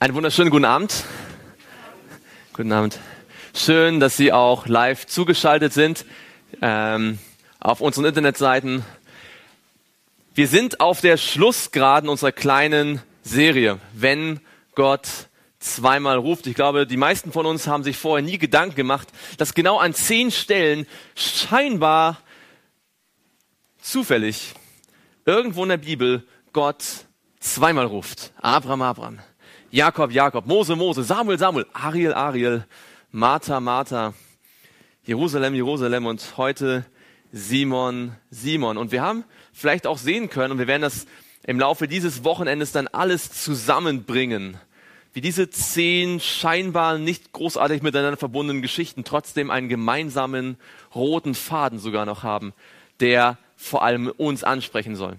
Einen wunderschönen guten Abend. Guten Abend. Schön, dass Sie auch live zugeschaltet sind auf unseren Internetseiten. Wir sind auf der Schlussgeraden unserer kleinen Serie, wenn Gott zweimal ruft. Ich glaube, die meisten von uns haben sich vorher nie Gedanken gemacht, dass genau an 10 Stellen scheinbar zufällig irgendwo in der Bibel Gott zweimal ruft. Abraham, Abraham. Jakob, Jakob, Mose, Mose, Samuel, Samuel, Ariel, Ariel, Martha, Martha, Jerusalem, Jerusalem und heute Simon, Simon. Und wir haben vielleicht auch sehen können, und wir werden das im Laufe dieses Wochenendes dann alles zusammenbringen, wie diese 10 scheinbar nicht großartig miteinander verbundenen Geschichten trotzdem einen gemeinsamen roten Faden sogar noch haben, der vor allem uns ansprechen soll.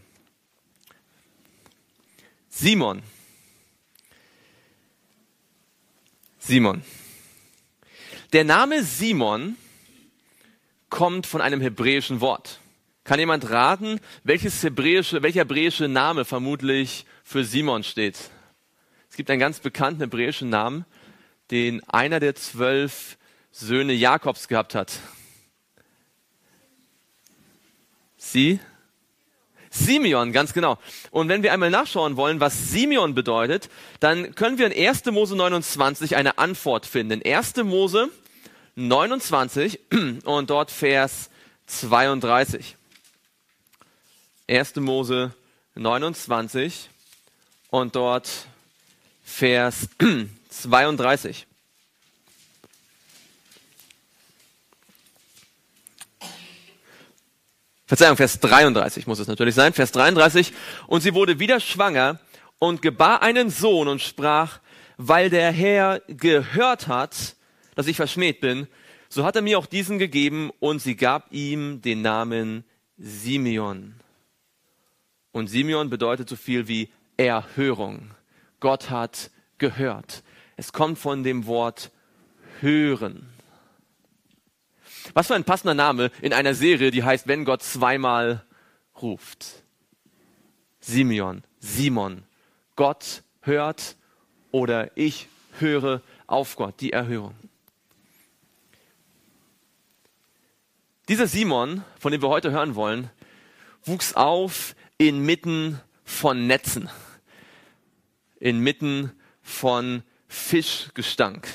Simon. Simon. Der Name Simon kommt von einem hebräischen Wort. Kann jemand raten, welcher hebräische Name vermutlich für Simon steht? Es gibt einen ganz bekannten hebräischen Namen, den einer der 12 Söhne Jakobs gehabt hat. Simeon, ganz genau. Und wenn wir einmal nachschauen wollen, was Simeon bedeutet, dann können wir in 1. Mose 29 eine Antwort finden. In 1. Mose 29 und dort Vers 32. 1. Mose 29 und dort Vers 32. Verzeihung, Vers 33 muss es natürlich sein. Vers 33. Und sie wurde wieder schwanger und gebar einen Sohn und sprach, weil der Herr gehört hat, dass ich verschmäht bin, so hat er mir auch diesen gegeben und sie gab ihm den Namen Simeon. Und Simeon bedeutet so viel wie Erhörung. Gott hat gehört. Es kommt von dem Wort hören. Was für ein passender Name in einer Serie, die heißt, wenn Gott zweimal ruft. Simeon, Simon. Gott hört oder ich höre auf Gott, die Erhörung. Dieser Simon, von dem wir heute hören wollen, wuchs auf inmitten von Netzen, inmitten von Fischgestank.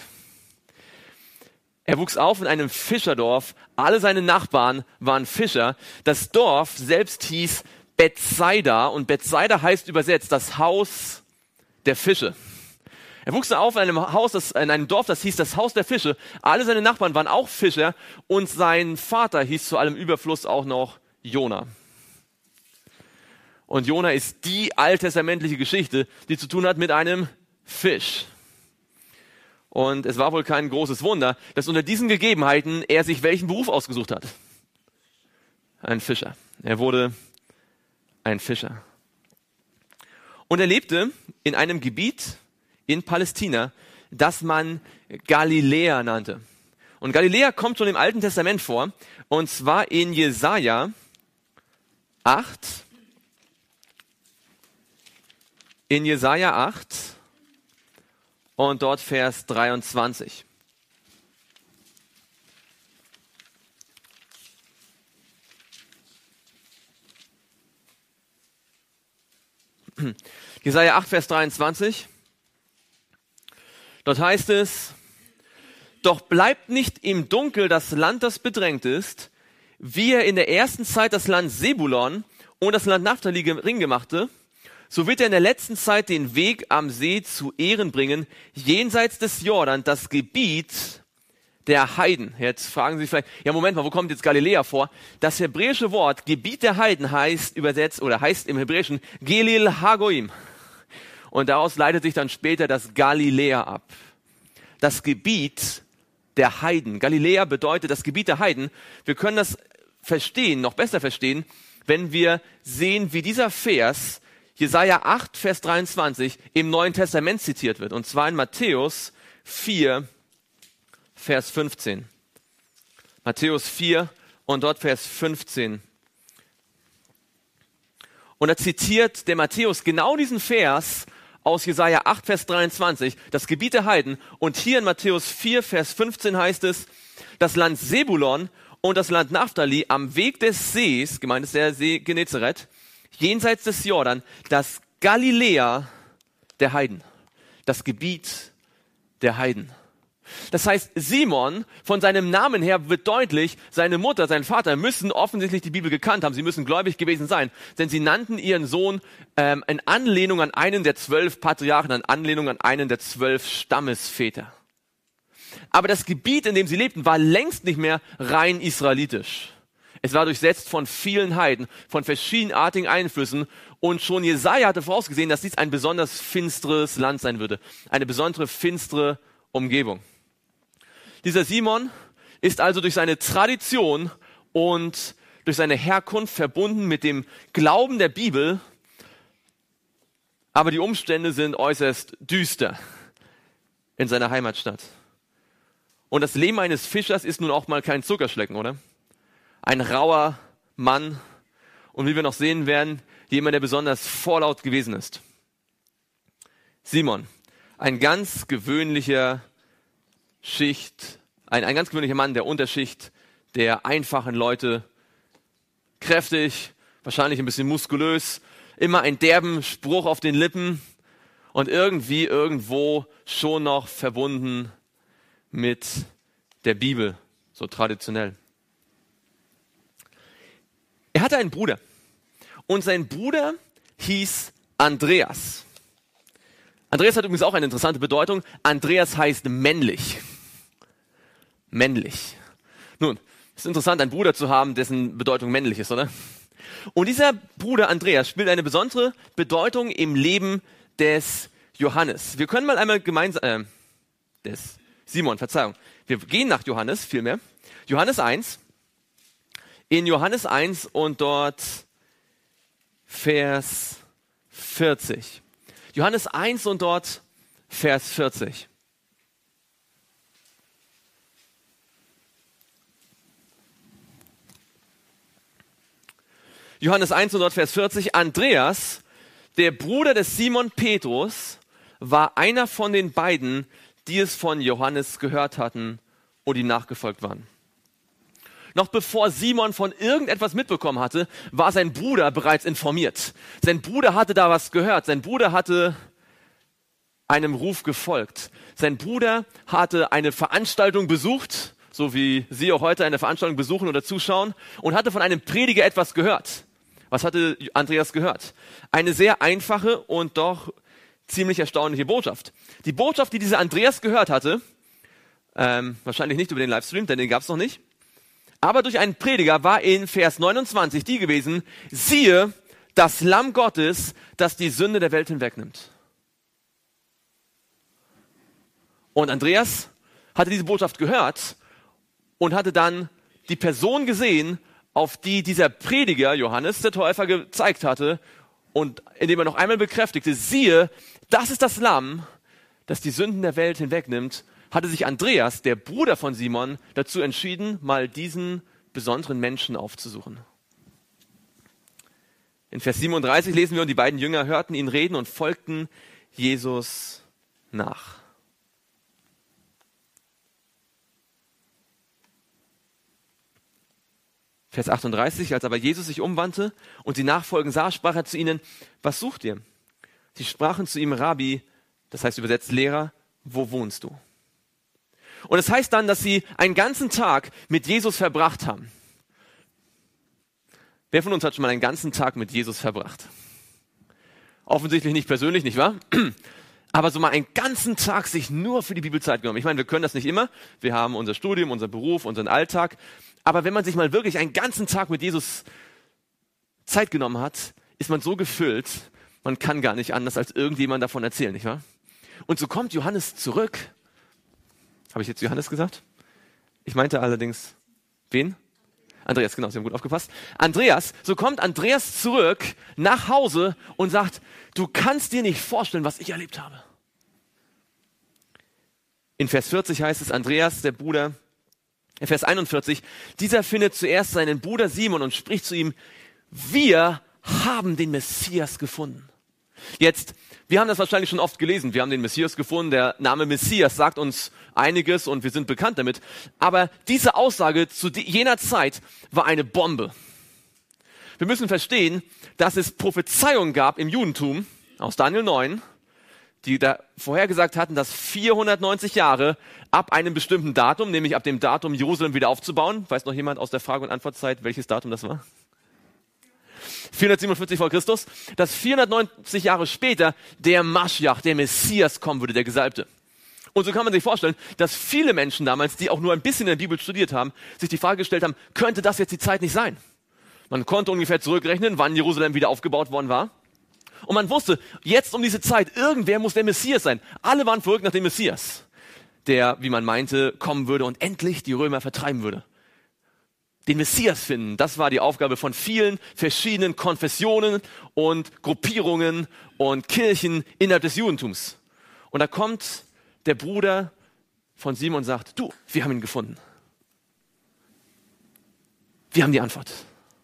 Er wuchs auf in einem Fischerdorf. Alle seine Nachbarn waren Fischer. Das Dorf selbst hieß Bethsaida und Bethsaida heißt übersetzt das Haus der Fische. Er wuchs auf in einem Dorf, das hieß das Haus der Fische. Alle seine Nachbarn waren auch Fischer und sein Vater hieß zu allem Überfluss auch noch Jona. Und Jona ist die alttestamentliche Geschichte, die zu tun hat mit einem Fisch. Und es war wohl kein großes Wunder, dass unter diesen Gegebenheiten er sich welchen Beruf ausgesucht hat. Ein Fischer. Er wurde ein Fischer. Und er lebte in einem Gebiet in Palästina, das man Galiläa nannte. Und Galiläa kommt schon im Alten Testament vor, und zwar in Jesaja 8. In Jesaja 8. Und dort Vers 23. Jesaja 8, Vers 23. Dort heißt es, doch bleibt nicht im Dunkel das Land, das bedrängt ist, wie er in der ersten Zeit das Land Sebulon und das Land Naphtali ring gemachte, so wird er in der letzten Zeit den Weg am See zu Ehren bringen, jenseits des Jordan, das Gebiet der Heiden. Jetzt fragen Sie sich vielleicht, ja Moment mal, wo kommt jetzt Galiläa vor? Das hebräische Wort Gebiet der Heiden heißt übersetzt oder heißt im Hebräischen Gelil Hagoim. Und daraus leitet sich dann später das Galiläa ab. Das Gebiet der Heiden. Galiläa bedeutet das Gebiet der Heiden. Wir können das verstehen, noch besser verstehen, wenn wir sehen, wie dieser Vers Jesaja 8, Vers 23 im Neuen Testament zitiert wird. Und zwar in Matthäus 4, Vers 15. Matthäus 4 und dort Vers 15. Und da zitiert der Matthäus genau diesen Vers aus Jesaja 8, Vers 23, das Gebiet der Heiden. Und hier in Matthäus 4, Vers 15 heißt es, das Land Sebulon und das Land Naphtali am Weg des Sees, gemeint ist der See Genezareth, jenseits des Jordan, das Galiläa der Heiden, das Gebiet der Heiden. Das heißt, Simon, von seinem Namen her wird deutlich, seine Mutter, sein Vater müssen offensichtlich die Bibel gekannt haben. Sie müssen gläubig gewesen sein, denn sie nannten ihren Sohn in Anlehnung an einen der 12 Patriarchen, in Anlehnung an einen der 12 Stammesväter. Aber das Gebiet, in dem sie lebten, war längst nicht mehr rein israelitisch. Es war durchsetzt von vielen Heiden, von verschiedenartigen Einflüssen. Und schon Jesaja hatte vorausgesehen, dass dies ein besonders finsteres Land sein würde. Eine besondere finstere Umgebung. Dieser Simon ist also durch seine Tradition und durch seine Herkunft verbunden mit dem Glauben der Bibel. Aber die Umstände sind äußerst düster in seiner Heimatstadt. Und das Leben eines Fischers ist nun auch mal kein Zuckerschlecken, oder? Ein rauer Mann und wie wir noch sehen werden, jemand, der besonders vorlaut gewesen ist. Simon, ein ganz gewöhnlicher ein ganz gewöhnlicher Mann der Unterschicht, der einfachen Leute, kräftig, wahrscheinlich ein bisschen muskulös, immer einen derben Spruch auf den Lippen und irgendwie irgendwo schon noch verbunden mit der Bibel, so traditionell. Er hatte einen Bruder und sein Bruder hieß Andreas. Andreas hat übrigens auch eine interessante Bedeutung. Andreas heißt männlich. Männlich. Nun, ist interessant, einen Bruder zu haben, dessen Bedeutung männlich ist, oder? Und dieser Bruder Andreas spielt eine besondere Bedeutung im Leben des Johannes. Wir können mal einmal gemeinsam, des Simon, Verzeihung. Wir gehen nach Johannes vielmehr. Johannes 1. In Johannes 1 und dort Vers 40. Johannes 1 und dort Vers 40. Johannes 1 und dort Vers 40. Andreas, der Bruder des Simon Petrus, war einer von den beiden, die es von Johannes gehört hatten und ihm nachgefolgt waren. Noch bevor Simon von irgendetwas mitbekommen hatte, war sein Bruder bereits informiert. Sein Bruder hatte da was gehört. Sein Bruder hatte einem Ruf gefolgt. Sein Bruder hatte eine Veranstaltung besucht, so wie Sie auch heute eine Veranstaltung besuchen oder zuschauen, und hatte von einem Prediger etwas gehört. Was hatte Andreas gehört? Eine sehr einfache und doch ziemlich erstaunliche Botschaft. Die Botschaft, die dieser Andreas gehört hatte, wahrscheinlich nicht über den Livestream, denn den gab es noch nicht, aber durch einen Prediger war in Vers 29 die gewesen: Siehe, das Lamm Gottes, das die Sünde der Welt hinwegnimmt. Und Andreas hatte diese Botschaft gehört und hatte dann die Person gesehen, auf die dieser Prediger, Johannes der Täufer, gezeigt hatte, und indem er noch einmal bekräftigte: Siehe, das ist das Lamm, das die Sünden der Welt hinwegnimmt, hatte sich Andreas, der Bruder von Simon, dazu entschieden, mal diesen besonderen Menschen aufzusuchen. In Vers 37 lesen wir: Und die beiden Jünger hörten ihn reden und folgten Jesus nach. Vers 38, als aber Jesus sich umwandte und sie nachfolgen sah, sprach er zu ihnen: Was sucht ihr? Sie sprachen zu ihm: Rabbi, das heißt übersetzt Lehrer, wo wohnst du? Und es heißt dann, dass sie einen ganzen Tag mit Jesus verbracht haben. Wer von uns hat schon mal einen ganzen Tag mit Jesus verbracht? Offensichtlich nicht persönlich, nicht wahr? Aber so mal einen ganzen Tag sich nur für die Bibelzeit genommen. Ich meine, wir können das nicht immer. Wir haben unser Studium, unseren Beruf, unseren Alltag. Aber wenn man sich mal wirklich einen ganzen Tag mit Jesus Zeit genommen hat, ist man so gefüllt, man kann gar nicht anders als irgendjemand davon erzählen, nicht wahr? Und so kommt Johannes zurück. Habe ich jetzt Johannes gesagt? Ich meinte allerdings, wen? Andreas, genau, Sie haben gut aufgepasst. Andreas, so kommt Andreas zurück nach Hause und sagt: Du kannst dir nicht vorstellen, was ich erlebt habe. In Vers 40 heißt es, Andreas, der Bruder, in Vers 41, dieser findet zuerst seinen Bruder Simon und spricht zu ihm: Wir haben den Messias gefunden. Jetzt, wir haben das wahrscheinlich schon oft gelesen. Wir haben den Messias gefunden. Der Name Messias sagt uns einiges und wir sind bekannt damit. Aber diese Aussage zu jener Zeit war eine Bombe. Wir müssen verstehen, dass es Prophezeiungen gab im Judentum aus Daniel 9, die da vorhergesagt hatten, dass 490 Jahre ab einem bestimmten Datum, nämlich ab dem Datum Jerusalem wieder aufzubauen. Weiß noch jemand aus der Frage- und Antwortzeit, welches Datum das war? 447 vor Christus, dass 490 Jahre später der Maschiach, der Messias kommen würde, der Gesalbte. Und so kann man sich vorstellen, dass viele Menschen damals, die auch nur ein bisschen in der Bibel studiert haben, sich die Frage gestellt haben, könnte das jetzt die Zeit nicht sein? Man konnte ungefähr zurückrechnen, wann Jerusalem wieder aufgebaut worden war. Und man wusste, jetzt um diese Zeit, irgendwer muss der Messias sein. Alle waren verrückt nach dem Messias, der, wie man meinte, kommen würde und endlich die Römer vertreiben würde. Den Messias finden, das war die Aufgabe von vielen verschiedenen Konfessionen und Gruppierungen und Kirchen innerhalb des Judentums. Und da kommt der Bruder von Simon und sagt, du, wir haben ihn gefunden. Wir haben die Antwort.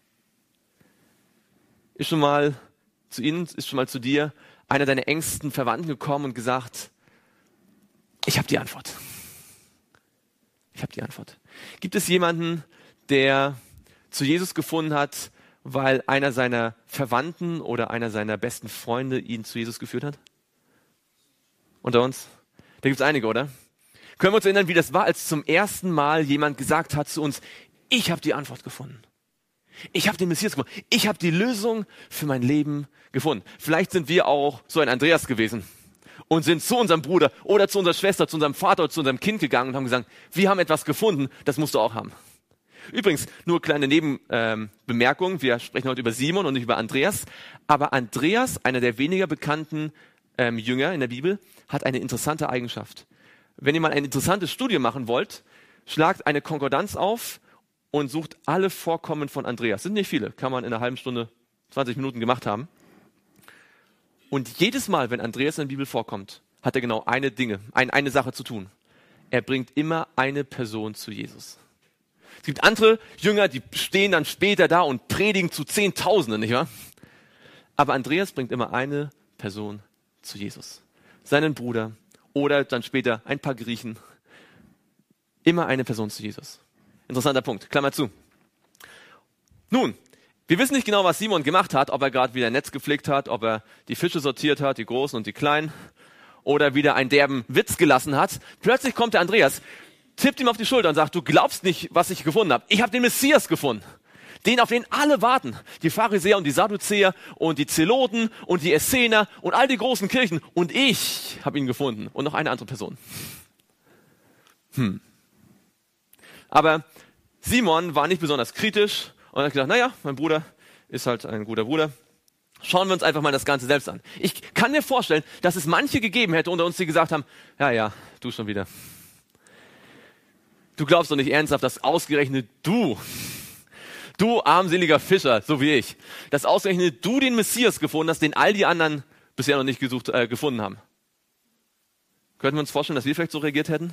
Ist schon mal zu Ihnen, ist schon mal zu dir einer deiner engsten Verwandten gekommen und gesagt, ich habe die Antwort. Ich habe die Antwort. Gibt es jemanden, der zu Jesus gefunden hat, weil einer seiner Verwandten oder einer seiner besten Freunde ihn zu Jesus geführt hat? Unter uns? Da gibt es einige, oder? Können wir uns erinnern, wie das war, als zum ersten Mal jemand gesagt hat zu uns, ich habe die Antwort gefunden. Ich habe den Messias gefunden. Ich habe die Lösung für mein Leben gefunden. Vielleicht sind wir auch so ein Andreas gewesen und sind zu unserem Bruder oder zu unserer Schwester, zu unserem Vater oder zu unserem Kind gegangen und haben gesagt, wir haben etwas gefunden, das musst du auch haben. Übrigens, nur kleine Nebenbemerkung, wir sprechen heute über Simon und nicht über Andreas, aber Andreas, einer der weniger bekannten Jünger in der Bibel, hat eine interessante Eigenschaft. Wenn ihr mal ein interessantes Studium machen wollt, schlagt eine Konkordanz auf und sucht alle Vorkommen von Andreas. Sind nicht viele, kann man in einer halben Stunde, 20 Minuten gemacht haben. Und jedes Mal, wenn Andreas in der Bibel vorkommt, hat er genau eine Sache zu tun. Er bringt immer eine Person zu Jesus. Es gibt andere Jünger, die stehen dann später da und predigen zu Zehntausenden, nicht wahr? Aber Andreas bringt immer eine Person zu Jesus. Seinen Bruder oder dann später ein paar Griechen. Immer eine Person zu Jesus. Interessanter Punkt, Klammer zu. Nun, wir wissen nicht genau, was Simon gemacht hat, ob er gerade wieder ein Netz gepflegt hat, ob er die Fische sortiert hat, die großen und die kleinen, oder wieder einen derben Witz gelassen hat. Plötzlich kommt der Andreas, tippt ihm auf die Schulter und sagt, du glaubst nicht, was ich gefunden habe. Ich habe den Messias gefunden. Den, auf den alle warten. Die Pharisäer und die Sadduzäer und die Zeloten und die Essener und all die großen Kirchen. Und ich habe ihn gefunden. Und noch eine andere Person. Aber Simon war nicht besonders kritisch und hat gesagt, naja, mein Bruder ist halt ein guter Bruder. Schauen wir uns einfach mal das Ganze selbst an. Ich kann mir vorstellen, dass es manche gegeben hätte unter uns, die gesagt haben, ja, du schon wieder. Du glaubst doch nicht ernsthaft, dass ausgerechnet du armseliger Fischer, so wie ich, dass ausgerechnet du den Messias gefunden hast, den all die anderen bisher noch nicht gefunden haben. Könnten wir uns vorstellen, dass wir vielleicht so reagiert hätten?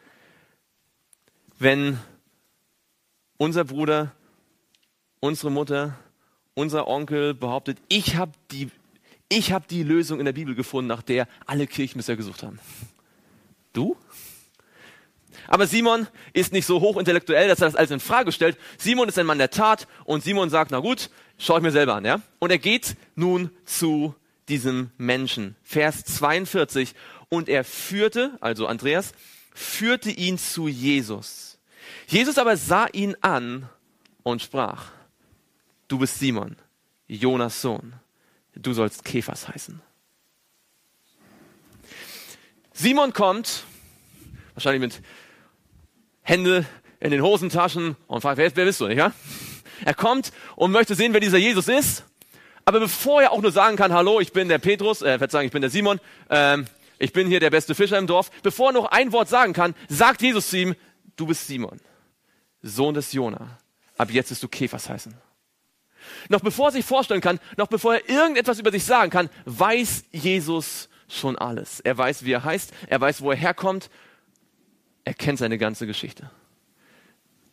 Wenn unser Bruder, unsere Mutter, unser Onkel behauptet, ich habe die Lösung in der Bibel gefunden, nach der alle Kirchen bisher gesucht haben. Du? Aber Simon ist nicht so hochintellektuell, dass er das alles in Frage stellt. Simon ist ein Mann der Tat und Simon sagt, na gut, schau ich mir selber an. Ja? Und er geht nun zu diesem Menschen. Vers 42. Und er führte, also Andreas, führte ihn zu Jesus. Jesus aber sah ihn an und sprach, du bist Simon, Jonas Sohn. Du sollst Kephas heißen. Simon kommt, wahrscheinlich mit Hände in den Hosentaschen und fragt, wer bist du, nicht wahr? Er kommt und möchte sehen, wer dieser Jesus ist. Aber bevor er auch nur sagen kann, hallo, ich bin der Petrus, ich bin der Simon, ich bin hier der beste Fischer im Dorf. Bevor er noch ein Wort sagen kann, sagt Jesus zu ihm, du bist Simon, Sohn des Jona. Ab jetzt wirst du Kephas heißen. Noch bevor er sich vorstellen kann, noch bevor er irgendetwas über sich sagen kann, weiß Jesus schon alles. Er weiß, wie er heißt, er weiß, wo er herkommt. Er kennt seine ganze Geschichte.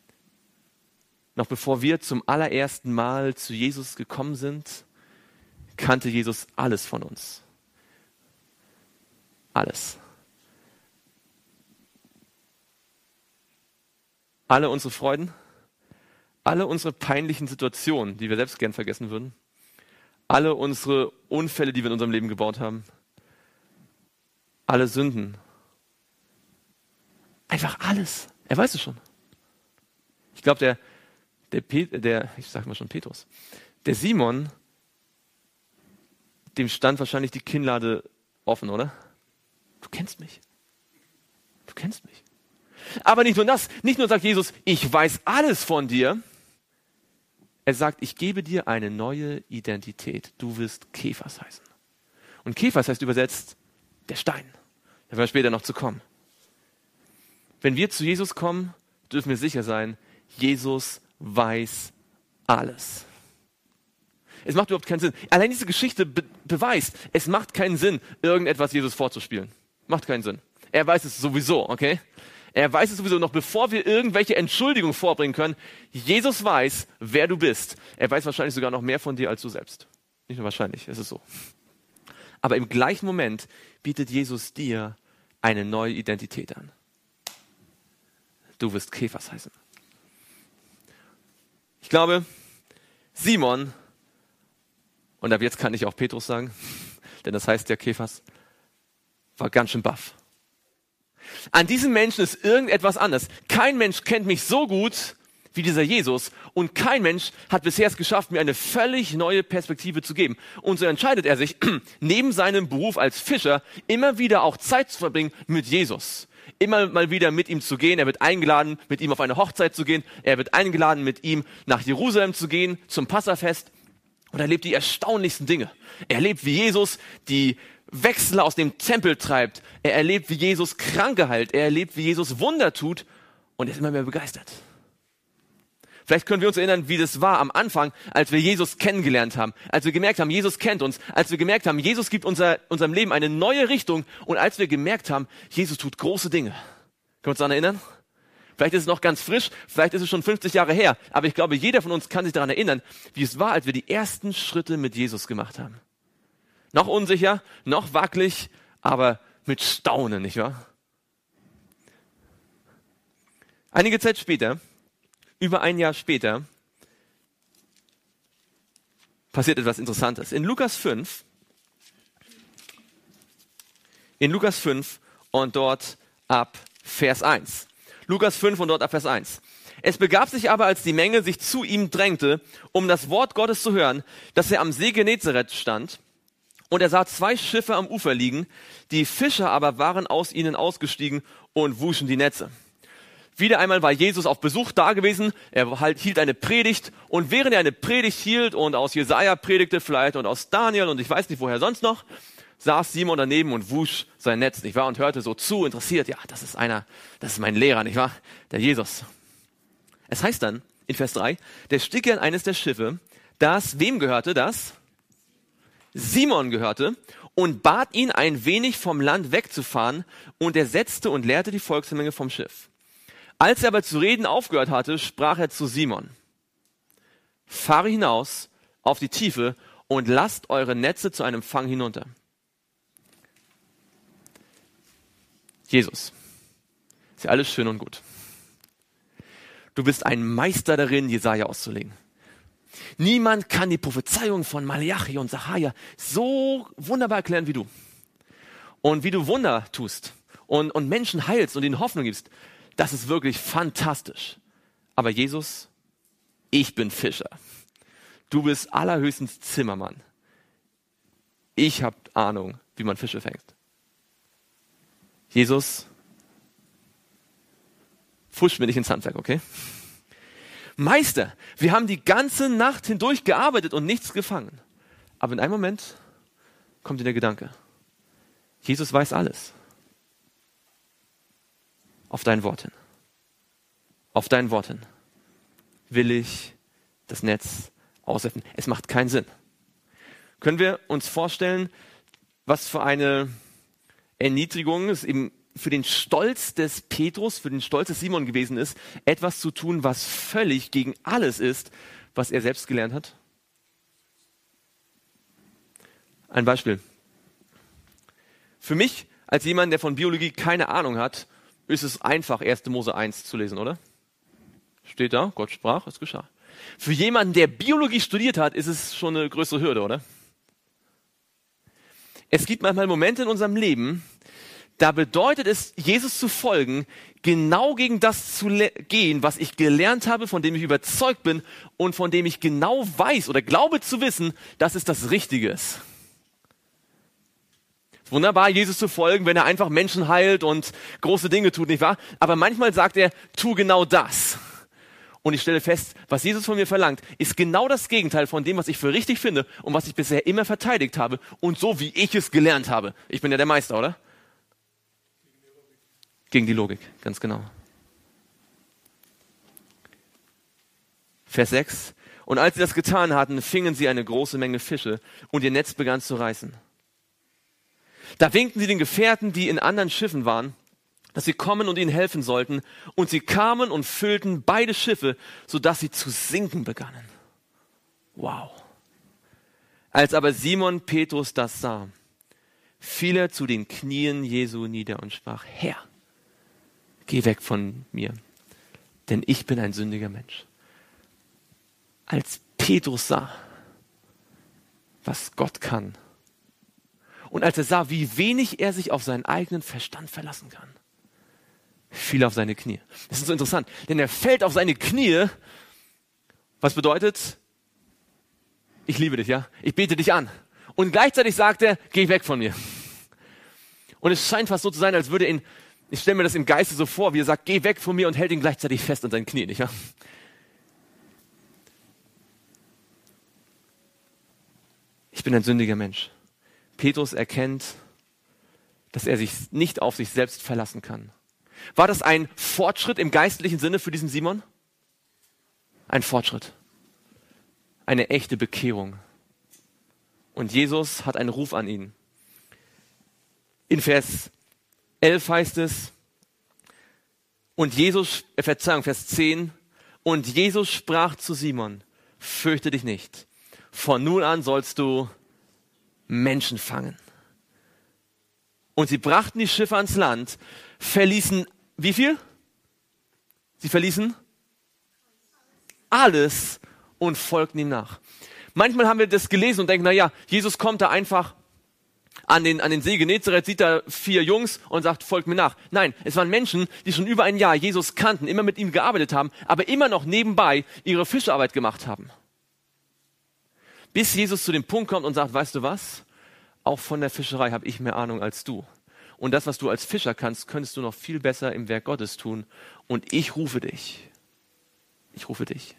Noch bevor wir zum allerersten Mal zu Jesus gekommen sind, kannte Jesus alles von uns. Alles. Alle unsere Freuden, alle unsere peinlichen Situationen, die wir selbst gern vergessen würden, alle unsere Unfälle, die wir in unserem Leben gebaut haben, alle Sünden. Einfach alles. Er weiß es schon. Ich glaube, ich sag mal schon Petrus, der Simon, dem stand wahrscheinlich die Kinnlade offen, oder? Du kennst mich. Du kennst mich. Aber nicht nur das, nicht nur sagt Jesus, ich weiß alles von dir. Er sagt, ich gebe dir eine neue Identität. Du wirst Kephas heißen. Und Kephas heißt übersetzt der Stein. Da werden wir später noch zu kommen. Wenn wir zu Jesus kommen, dürfen wir sicher sein, Jesus weiß alles. Es macht überhaupt keinen Sinn. Allein diese Geschichte beweist, es macht keinen Sinn, irgendetwas Jesus vorzuspielen. Macht keinen Sinn. Er weiß es sowieso, okay? Er weiß es sowieso noch, bevor wir irgendwelche Entschuldigungen vorbringen können. Jesus weiß, wer du bist. Er weiß wahrscheinlich sogar noch mehr von dir als du selbst. Nicht nur wahrscheinlich, es ist so. Aber im gleichen Moment bietet Jesus dir eine neue Identität an. Du wirst Kephas heißen. Ich glaube, Simon, und ab jetzt kann ich auch Petrus sagen, denn das heißt ja Kephas, war ganz schön baff. An diesem Menschen ist irgendetwas anders. Kein Mensch kennt mich so gut wie dieser Jesus und kein Mensch hat bisher es geschafft, mir eine völlig neue Perspektive zu geben. Und so entscheidet er sich, neben seinem Beruf als Fischer immer wieder auch Zeit zu verbringen mit Jesus. Immer mal wieder mit ihm zu gehen. Er wird eingeladen, mit ihm auf eine Hochzeit zu gehen. Er wird eingeladen, mit ihm nach Jerusalem zu gehen, zum Passafest. Und er erlebt die erstaunlichsten Dinge. Er erlebt, wie Jesus die Wechsel aus dem Tempel treibt. Er erlebt, wie Jesus Kranke heilt. Er erlebt, wie Jesus Wunder tut. Und er ist immer mehr begeistert. Vielleicht können wir uns erinnern, wie das war am Anfang, als wir Jesus kennengelernt haben. Als wir gemerkt haben, Jesus kennt uns. Als wir gemerkt haben, Jesus gibt unserem Leben eine neue Richtung. Und als wir gemerkt haben, Jesus tut große Dinge. Können wir uns daran erinnern? Vielleicht ist es noch ganz frisch, vielleicht ist es schon 50 Jahre her. Aber ich glaube, jeder von uns kann sich daran erinnern, wie es war, als wir die ersten Schritte mit Jesus gemacht haben. Noch unsicher, noch wackelig, aber mit Staunen, nicht wahr? Einige Zeit später, über ein Jahr später, passiert etwas Interessantes. In Lukas 5 und dort ab Vers 1. Lukas 5 und dort ab Vers 1. Es begab sich aber, als die Menge sich zu ihm drängte, um das Wort Gottes zu hören, dass er am See Genezareth stand. Und er sah 2 Schiffe am Ufer liegen, die Fischer aber waren aus ihnen ausgestiegen und wuschen die Netze. Wieder einmal war Jesus auf Besuch da gewesen, er hielt eine Predigt und während er eine Predigt hielt und aus Jesaja predigte vielleicht und aus Daniel und ich weiß nicht woher sonst noch, saß Simon daneben und wusch sein Netz, nicht wahr? Und hörte so zu, interessiert, ja, das ist mein Lehrer, nicht wahr? Der Jesus. Es heißt dann in Vers 3, der stieg er in eines der Schiffe, das wem gehörte das? Simon gehörte und bat ihn, ein wenig vom Land wegzufahren und er setzte und lehrte die Volksmenge vom Schiff. Als er aber zu reden aufgehört hatte, sprach er zu Simon, fahre hinaus auf die Tiefe und lasst eure Netze zu einem Fang hinunter. Jesus, ist ja alles schön und gut. Du bist ein Meister darin, Jesaja auszulegen. Niemand kann die Prophezeiung von Malachi und Sacharja so wunderbar erklären wie du. Und wie du Wunder tust und Menschen heilst und ihnen Hoffnung gibst, das ist wirklich fantastisch. Aber Jesus, ich bin Fischer. Du bist allerhöchstens Zimmermann. Ich habe Ahnung, wie man Fische fängt. Jesus, pfusch mir nicht ins Handwerk, okay? Meister, wir haben die ganze Nacht hindurch gearbeitet und nichts gefangen. Aber in einem Moment kommt dir der Gedanke, Jesus weiß alles. Auf dein Wort hin. Auf dein Wort hin will ich das Netz auswerfen. Es macht keinen Sinn. Können wir uns vorstellen, was für eine Erniedrigung es eben für den Stolz des Petrus, für den Stolz des Simon gewesen ist, etwas zu tun, was völlig gegen alles ist, was er selbst gelernt hat? Ein Beispiel. Für mich, als jemand, der von Biologie keine Ahnung hat, ist es einfach, 1. Mose 1 zu lesen, oder? Steht da, Gott sprach, es geschah. Für jemanden, der Biologie studiert hat, ist es schon eine größere Hürde, oder? Es gibt manchmal Momente in unserem Leben, da bedeutet es, Jesus zu folgen, genau gegen das zu gehen, was ich gelernt habe, von dem ich überzeugt bin und von dem ich genau weiß oder glaube zu wissen, dass es das Richtige ist. Wunderbar, Jesus zu folgen, wenn er einfach Menschen heilt und große Dinge tut, nicht wahr? Aber manchmal sagt er, tu genau das. Und ich stelle fest, was Jesus von mir verlangt, ist genau das Gegenteil von dem, was ich für richtig finde und was ich bisher immer verteidigt habe und so, wie ich es gelernt habe. Ich bin ja der Meister, oder? Gegen die Logik, ganz genau. Vers 6. Und als sie das getan hatten, fingen sie eine große Menge Fische und ihr Netz begann zu reißen. Da winkten sie den Gefährten, die in anderen Schiffen waren, dass sie kommen und ihnen helfen sollten. Und sie kamen und füllten beide Schiffe, sodass sie zu sinken begannen. Wow. Als aber Simon Petrus das sah, fiel er zu den Knien Jesu nieder und sprach, Herr, geh weg von mir, denn ich bin ein sündiger Mensch. Als Petrus sah, was Gott kann, und als er sah, wie wenig er sich auf seinen eigenen Verstand verlassen kann, fiel er auf seine Knie. Das ist so interessant, denn er fällt auf seine Knie, was bedeutet, ich liebe dich, ja, ich bete dich an. Und gleichzeitig sagt er, geh weg von mir. Und es scheint fast so zu sein, als würde ihn, ich stelle mir das im Geiste so vor, wie er sagt, geh weg von mir und hält ihn gleichzeitig fest an seinen Knien, nicht wahr? Ich bin ein sündiger Mensch. Petrus erkennt, dass er sich nicht auf sich selbst verlassen kann. War das ein Fortschritt im geistlichen Sinne für diesen Simon? Ein Fortschritt. Eine echte Bekehrung. Und Jesus hat einen Ruf an ihn. In Vers 11 heißt es, Vers 10, und Jesus sprach zu Simon, fürchte dich nicht. Von nun an sollst du Menschen fangen. Und sie brachten die Schiffe ans Land, verließen, wie viel? Sie verließen alles und folgten ihm nach. Manchmal haben wir das gelesen und denken, naja, Jesus kommt da einfach an den See Genezareth, sieht da 4 Jungs und sagt, folgt mir nach. Nein, es waren Menschen, die schon über ein Jahr Jesus kannten, immer mit ihm gearbeitet haben, aber immer noch nebenbei ihre Fischarbeit gemacht haben. Bis Jesus zu dem Punkt kommt und sagt, weißt du was? Auch von der Fischerei habe ich mehr Ahnung als du. Und das, was du als Fischer kannst, könntest du noch viel besser im Werk Gottes tun. Und ich rufe dich. Ich rufe dich.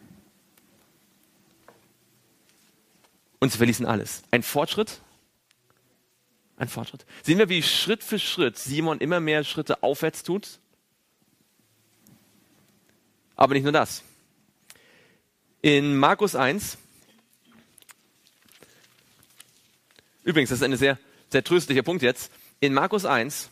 Und sie verließen alles. Ein Fortschritt? Ein Fortschritt. Sehen wir, wie Schritt für Schritt Simon immer mehr Schritte aufwärts tut? Aber nicht nur das. In Markus 1, übrigens, das ist ein sehr, sehr tröstlicher Punkt jetzt. In Markus 1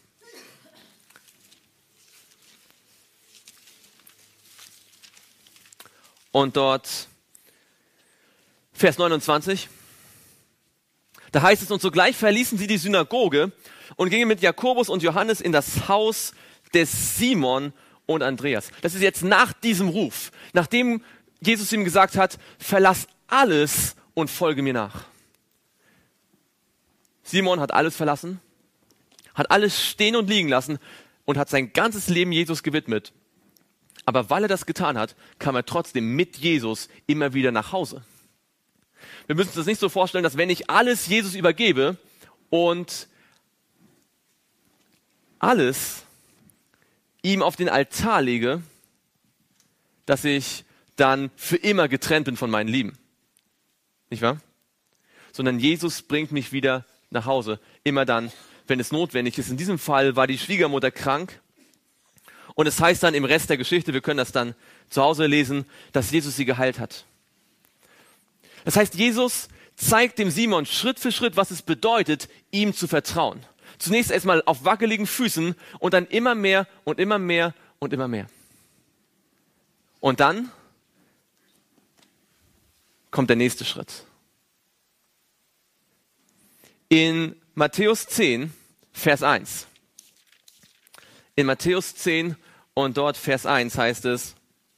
und dort Vers 29, da heißt es, und sogleich verließen sie die Synagoge und gingen mit Jakobus und Johannes in das Haus des Simon und Andreas. Das ist jetzt nach diesem Ruf, nachdem Jesus ihm gesagt hat, verlass alles und folge mir nach. Simon hat alles verlassen, hat alles stehen und liegen lassen und hat sein ganzes Leben Jesus gewidmet. Aber weil er das getan hat, kam er trotzdem mit Jesus immer wieder nach Hause. Wir müssen uns das nicht so vorstellen, dass wenn ich alles Jesus übergebe und alles ihm auf den Altar lege, dass ich dann für immer getrennt bin von meinen Lieben. Nicht wahr? Sondern Jesus bringt mich wieder nach Hause. Immer dann, wenn es notwendig ist. In diesem Fall war die Schwiegermutter krank. Und es heißt dann im Rest der Geschichte, wir können das dann zu Hause lesen, dass Jesus sie geheilt hat. Das heißt, Jesus zeigt dem Simon Schritt für Schritt, was es bedeutet, ihm zu vertrauen. Zunächst erstmal auf wackeligen Füßen und dann immer mehr und immer mehr und immer mehr. Und dann kommt der nächste Schritt. In Matthäus 10, Vers 1. In Matthäus 10 und dort Vers 1 heißt es,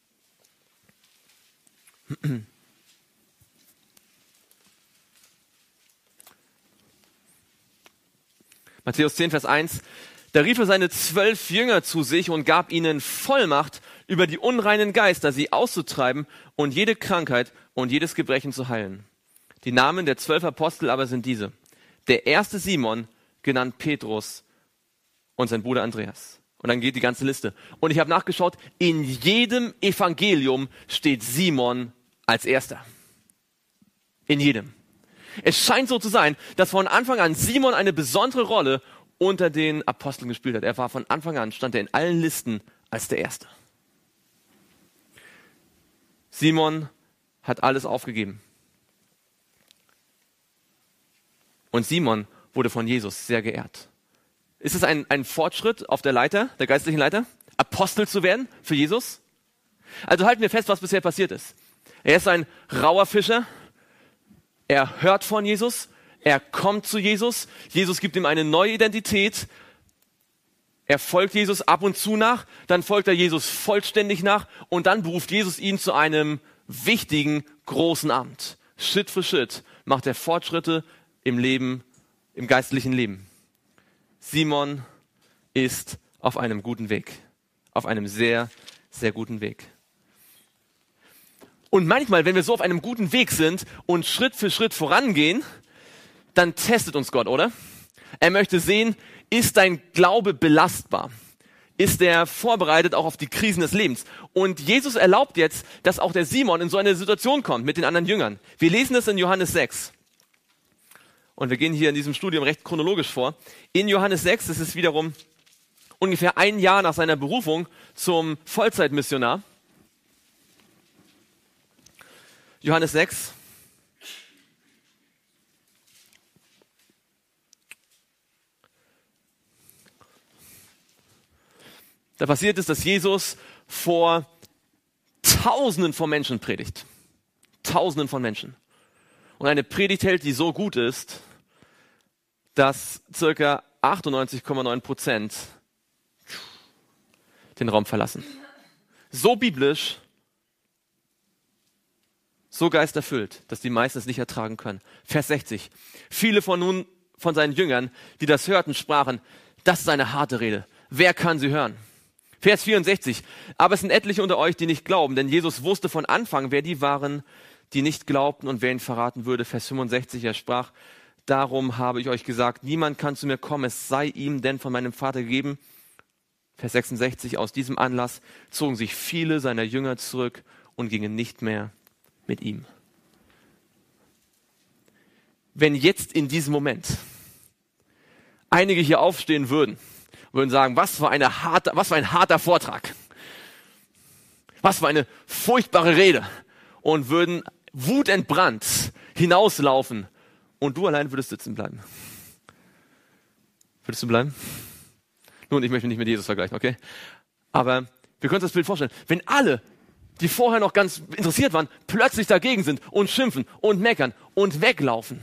Matthäus 10, Vers 1, da rief er seine 12 Jünger zu sich und gab ihnen Vollmacht, über die unreinen Geister sie auszutreiben und jede Krankheit und jedes Gebrechen zu heilen. Die Namen der 12 Apostel aber sind diese. Der erste Simon, genannt Petrus, und sein Bruder Andreas. Und dann geht die ganze Liste. Und ich habe nachgeschaut, in jedem Evangelium steht Simon als erster. In jedem. Es scheint so zu sein, dass von Anfang an Simon eine besondere Rolle unter den Aposteln gespielt hat. Er war von Anfang an, stand er in allen Listen als der Erste. Simon hat alles aufgegeben. Und Simon wurde von Jesus sehr geehrt. Ist es ein Fortschritt auf der Leiter, der geistlichen Leiter, Apostel zu werden für Jesus? Also halten wir fest, was bisher passiert ist. Er ist ein rauer Fischer. Er hört von Jesus. Er kommt zu Jesus. Jesus gibt ihm eine neue Identität. Er folgt Jesus ab und zu nach. Dann folgt er Jesus vollständig nach. Und dann beruft Jesus ihn zu einem wichtigen, großen Amt. Schritt für Schritt macht er Fortschritte im Leben, im geistlichen Leben. Simon ist auf einem guten Weg. Auf einem sehr, sehr guten Weg. Und manchmal, wenn wir so auf einem guten Weg sind und Schritt für Schritt vorangehen, dann testet uns Gott, oder? Er möchte sehen, ist dein Glaube belastbar? Ist er vorbereitet auch auf die Krisen des Lebens? Und Jesus erlaubt jetzt, dass auch der Simon in so eine Situation kommt mit den anderen Jüngern. Wir lesen es in Johannes 6. Und wir gehen hier in diesem Studium recht chronologisch vor. In Johannes 6, das ist wiederum ungefähr ein Jahr nach seiner Berufung zum Vollzeitmissionar. Johannes 6. Da passiert es, dass Jesus vor Tausenden von Menschen predigt. Tausenden von Menschen. Und eine Predigt hält, die so gut ist, dass ca. 98,9% den Raum verlassen. So biblisch, so geisterfüllt, dass die meisten es nicht ertragen können. Vers 60. Viele von seinen Jüngern, die das hörten, sprachen, das ist eine harte Rede. Wer kann sie hören? Vers 64. Aber es sind etliche unter euch, die nicht glauben, denn Jesus wusste von Anfang, wer die waren, die nicht glaubten und wer ihn verraten würde. Vers 65. Er sprach, darum habe ich euch gesagt, niemand kann zu mir kommen, es sei ihm denn von meinem Vater gegeben. Vers 66. Aus diesem Anlass zogen sich viele seiner Jünger zurück und gingen nicht mehr mit ihm. Wenn jetzt in diesem Moment einige hier aufstehen würden sagen, was für ein harter Vortrag, was für eine furchtbare Rede, und würden wutentbrannt hinauslaufen und du allein würdest sitzen bleiben. Würdest du bleiben? Nun, ich möchte mich nicht mit Jesus vergleichen, okay? Aber wir können uns das Bild vorstellen. Wenn alle, die vorher noch ganz interessiert waren, plötzlich dagegen sind und schimpfen und meckern und weglaufen.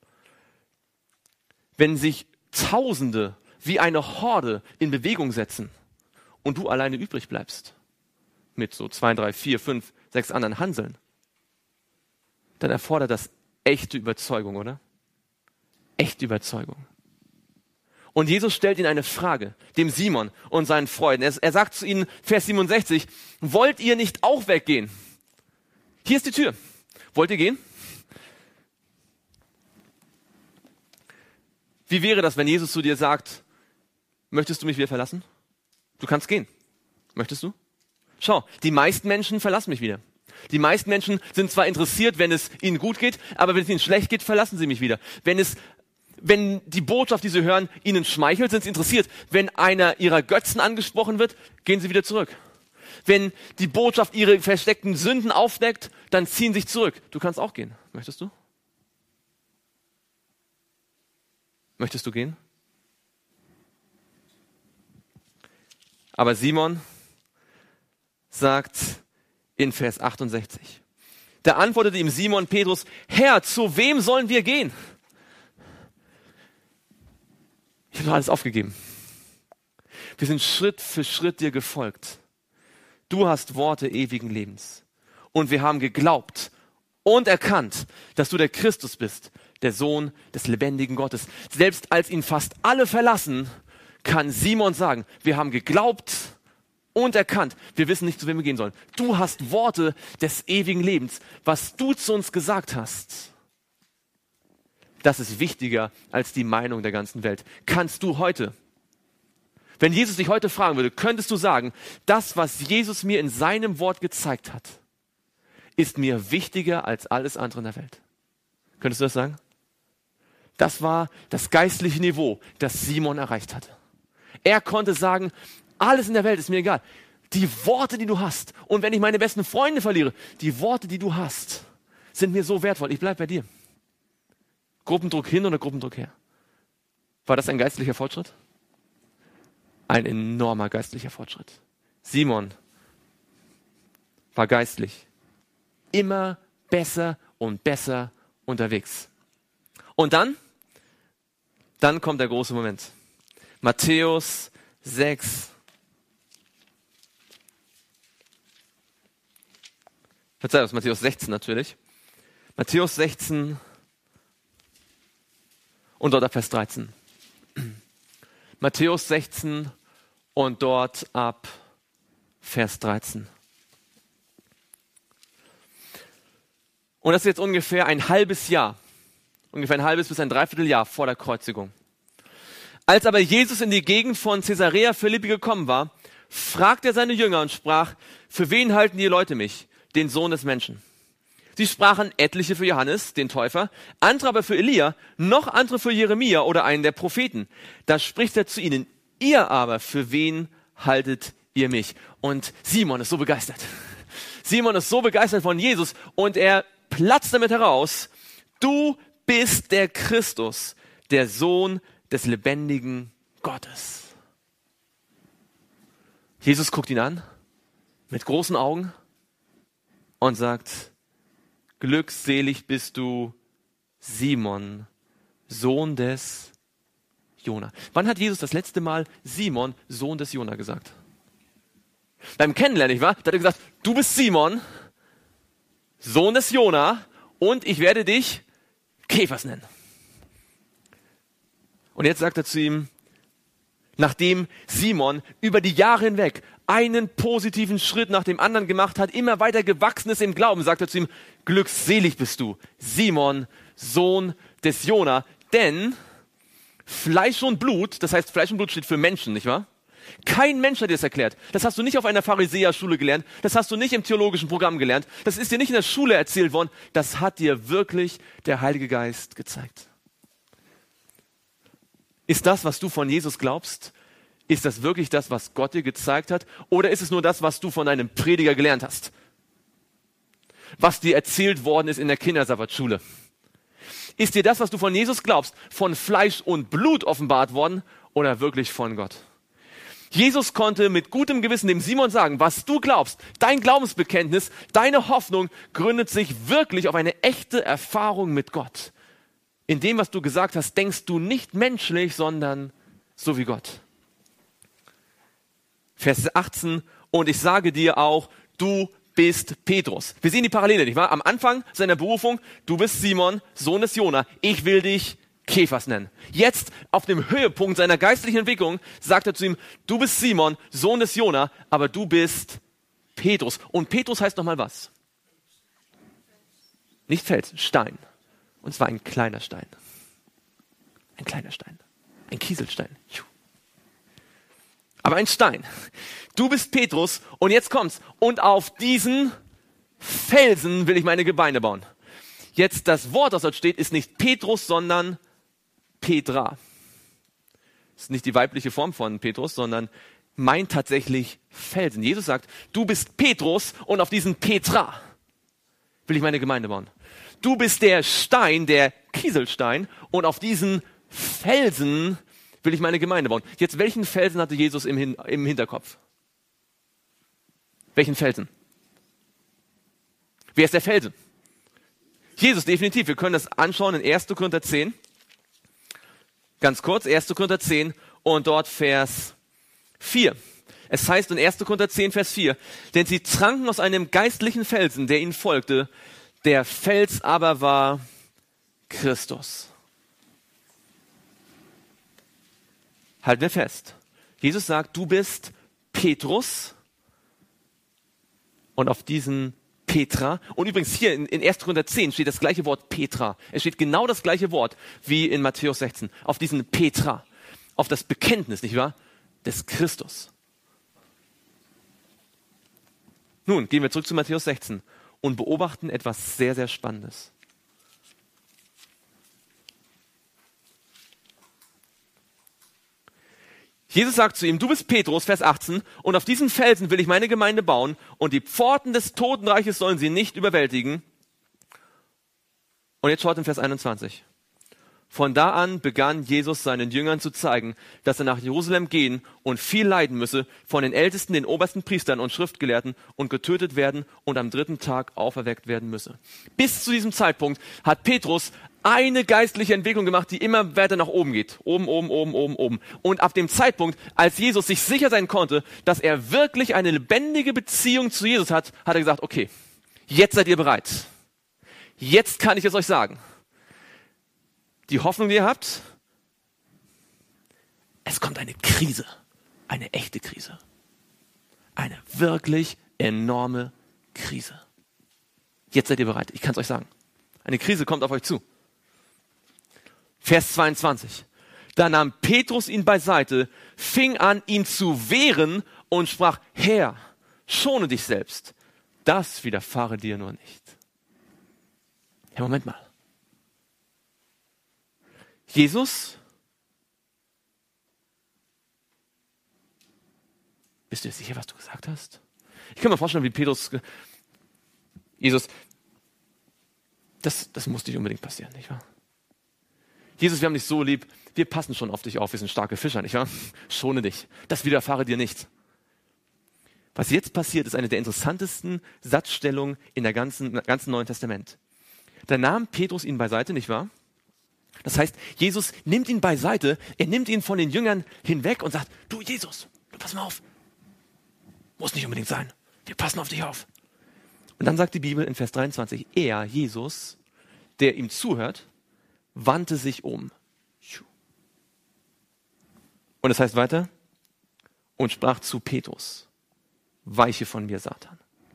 Wenn sich Tausende wie eine Horde in Bewegung setzen und du alleine übrig bleibst, mit so 2, 3, 4, 5, 6 anderen Hanseln, dann erfordert das echte Überzeugung, oder? Echte Überzeugung. Und Jesus stellt ihnen eine Frage, dem Simon und seinen Freunden. Er sagt zu ihnen, Vers 67, wollt ihr nicht auch weggehen? Hier ist die Tür. Wollt ihr gehen? Wie wäre das, wenn Jesus zu dir sagt, möchtest du mich wieder verlassen? Du kannst gehen. Möchtest du? Schau, die meisten Menschen verlassen mich wieder. Die meisten Menschen sind zwar interessiert, wenn es ihnen gut geht, aber wenn es ihnen schlecht geht, verlassen sie mich wieder. Wenn die Botschaft, die sie hören, ihnen schmeichelt, sind sie interessiert. Wenn einer ihrer Götzen angesprochen wird, gehen sie wieder zurück. Wenn die Botschaft ihre versteckten Sünden aufdeckt, dann ziehen sie sich zurück. Du kannst auch gehen. Möchtest du? Möchtest du gehen? Aber Simon sagt in Vers 68, da antwortete ihm Simon Petrus, Herr, zu wem sollen wir gehen? Ich habe alles aufgegeben. Wir sind Schritt für Schritt dir gefolgt. Du hast Worte ewigen Lebens. Und wir haben geglaubt und erkannt, dass du der Christus bist, der Sohn des lebendigen Gottes. Selbst als ihn fast alle verlassen, kann Simon sagen, wir haben geglaubt und erkannt. Wir wissen nicht, zu wem wir gehen sollen. Du hast Worte des ewigen Lebens. Was du zu uns gesagt hast, das ist wichtiger als die Meinung der ganzen Welt. Kannst du heute, wenn Jesus dich heute fragen würde, könntest du sagen, das, was Jesus mir in seinem Wort gezeigt hat, ist mir wichtiger als alles andere in der Welt. Könntest du das sagen? Das war das geistliche Niveau, das Simon erreicht hatte. Er konnte sagen, alles in der Welt ist mir egal. Die Worte, die du hast, und wenn ich meine besten Freunde verliere, die Worte, die du hast, sind mir so wertvoll. Ich bleibe bei dir. Gruppendruck hin oder Gruppendruck her? War das ein geistlicher Fortschritt? Ein enormer geistlicher Fortschritt. Simon war geistlich immer besser und besser unterwegs. Und dann kommt der große Moment. Matthäus 6. Verzeihung, Matthäus 16 natürlich. Matthäus 16 und dort ab Vers 13. Matthäus 16 und dort ab Vers 13. Und das ist jetzt ungefähr ein halbes bis ein Dreivierteljahr vor der Kreuzigung. Als aber Jesus in die Gegend von Caesarea Philippi gekommen war, fragte er seine Jünger und sprach, für wen halten die Leute mich, den Sohn des Menschen? Sie sprachen etliche für Johannes, den Täufer, andere aber für Elia, noch andere für Jeremia oder einen der Propheten. Da spricht er zu ihnen, ihr aber, für wen haltet ihr mich? Und Simon ist so begeistert. Simon ist so begeistert von Jesus und er platzt damit heraus, du bist der Christus, der Sohn des lebendigen Gottes. Jesus guckt ihn an, mit großen Augen und sagt, glückselig bist du, Simon, Sohn des Jona. Wann hat Jesus das letzte Mal Simon, Sohn des Jona gesagt? Beim Kennenlernen, nicht wahr? Da hat er gesagt, du bist Simon, Sohn des Jona, und ich werde dich Kephas nennen. Und jetzt sagt er zu ihm, nachdem Simon über die Jahre hinweg einen positiven Schritt nach dem anderen gemacht hat, immer weiter gewachsen ist im Glauben, sagt er zu ihm, glückselig bist du, Simon, Sohn des Jona, denn Fleisch und Blut, das heißt Fleisch und Blut steht für Menschen, nicht wahr? Kein Mensch hat dir das erklärt. Das hast du nicht auf einer Pharisäerschule gelernt. Das hast du nicht im theologischen Programm gelernt. Das ist dir nicht in der Schule erzählt worden. Das hat dir wirklich der Heilige Geist gezeigt. Ist das, was du von Jesus glaubst, ist das wirklich das, was Gott dir gezeigt hat? Oder ist es nur das, was du von einem Prediger gelernt hast? Was dir erzählt worden ist in der Kindersabbatschule? Ist dir das, was du von Jesus glaubst, von Fleisch und Blut offenbart worden oder wirklich von Gott? Jesus konnte mit gutem Gewissen dem Simon sagen, was du glaubst, dein Glaubensbekenntnis, deine Hoffnung gründet sich wirklich auf eine echte Erfahrung mit Gott. In dem, was du gesagt hast, denkst du nicht menschlich, sondern so wie Gott. Vers 18, und ich sage dir auch, du bist Petrus. Wir sehen die Parallele, nicht wahr? Am Anfang seiner Berufung, du bist Simon, Sohn des Jona, ich will dich Kephas nennen. Jetzt, auf dem Höhepunkt seiner geistlichen Entwicklung, sagt er zu ihm, du bist Simon, Sohn des Jona, aber du bist Petrus. Und Petrus heißt nochmal was? Nicht Fels, Stein. Und zwar ein kleiner Stein. Ein kleiner Stein. Ein Kieselstein. Aber ein Stein. Du bist Petrus und jetzt kommt's. Und auf diesen Felsen will ich meine Gebeine bauen. Jetzt das Wort, das dort steht, ist nicht Petrus, sondern Petra. Das ist nicht die weibliche Form von Petrus, sondern meint tatsächlich Felsen. Jesus sagt, du bist Petrus und auf diesen Petra will ich meine Gemeinde bauen. Du bist der Stein, der Kieselstein, und auf diesen Felsen will ich meine Gemeinde bauen. Jetzt, welchen Felsen hatte Jesus im Hinterkopf? Welchen Felsen? Wer ist der Felsen? Jesus, definitiv. Wir können das anschauen in 1. Korinther 10. Ganz kurz, 1. Korinther 10 und dort Vers 4. Es heißt in 1. Korinther 10, Vers 4, denn sie tranken aus einem geistlichen Felsen, der ihnen folgte. Der Fels aber war Christus. Halten wir fest. Jesus sagt, du bist Petrus und auf diesen Petra. Und übrigens hier in 1. Korinther 10 steht das gleiche Wort Petra. Es steht genau das gleiche Wort wie in Matthäus 16. Auf diesen Petra. Auf das Bekenntnis, nicht wahr? Des Christus. Nun gehen wir zurück zu Matthäus 16 und beobachten etwas sehr, sehr Spannendes. Jesus sagt zu ihm, du bist Petrus, Vers 18, und auf diesen Felsen will ich meine Gemeinde bauen und die Pforten des Totenreiches sollen sie nicht überwältigen. Und jetzt schaut in Vers 21. Von da an begann Jesus seinen Jüngern zu zeigen, dass er nach Jerusalem gehen und viel leiden müsse, von den Ältesten, den obersten Priestern und Schriftgelehrten und getötet werden und am 3. Tag auferweckt werden müsse. Bis zu diesem Zeitpunkt hat Petrus eine geistliche Entwicklung gemacht, die immer weiter nach oben geht. Oben, oben, oben, oben, oben. Und ab dem Zeitpunkt, als Jesus sich sicher sein konnte, dass er wirklich eine lebendige Beziehung zu Jesus hat, hat er gesagt, okay, jetzt seid ihr bereit. Jetzt kann ich es euch sagen. Die Hoffnung, die ihr habt, es kommt eine Krise, eine echte Krise. Eine wirklich enorme Krise. Jetzt seid ihr bereit, ich kann es euch sagen. Eine Krise kommt auf euch zu. Vers 22. Da nahm Petrus ihn beiseite, fing an, ihn zu wehren und sprach, Herr, schone dich selbst, das widerfahre dir nur nicht. Ja, Moment mal. Jesus, bist du dir sicher, was du gesagt hast? Ich kann mir vorstellen, wie Petrus, Jesus, das muss nicht unbedingt passieren, nicht wahr? Jesus, wir haben dich so lieb, wir passen schon auf dich auf, wir sind starke Fischer, nicht wahr? Schone dich, das widerfahre dir nicht. Was jetzt passiert, ist eine der interessantesten Satzstellungen in der ganzen Neuen Testament. Da nahm Petrus ihn beiseite, nicht wahr? Das heißt, Jesus nimmt ihn beiseite, er nimmt ihn von den Jüngern hinweg und sagt, du Jesus, du pass mal auf. Muss nicht unbedingt sein, wir passen auf dich auf. Und dann sagt die Bibel in Vers 23, er, Jesus, der ihm zuhört, wandte sich um. Und es heißt weiter, und sprach zu Petrus, weiche von mir, Satan.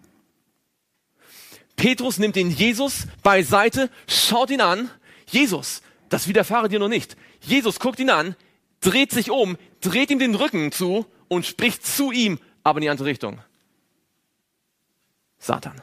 Petrus nimmt den Jesus beiseite, schaut ihn an, Jesus, das widerfahre dir noch nicht. Jesus guckt ihn an, dreht sich um, dreht ihm den Rücken zu und spricht zu ihm, aber in die andere Richtung. Satan.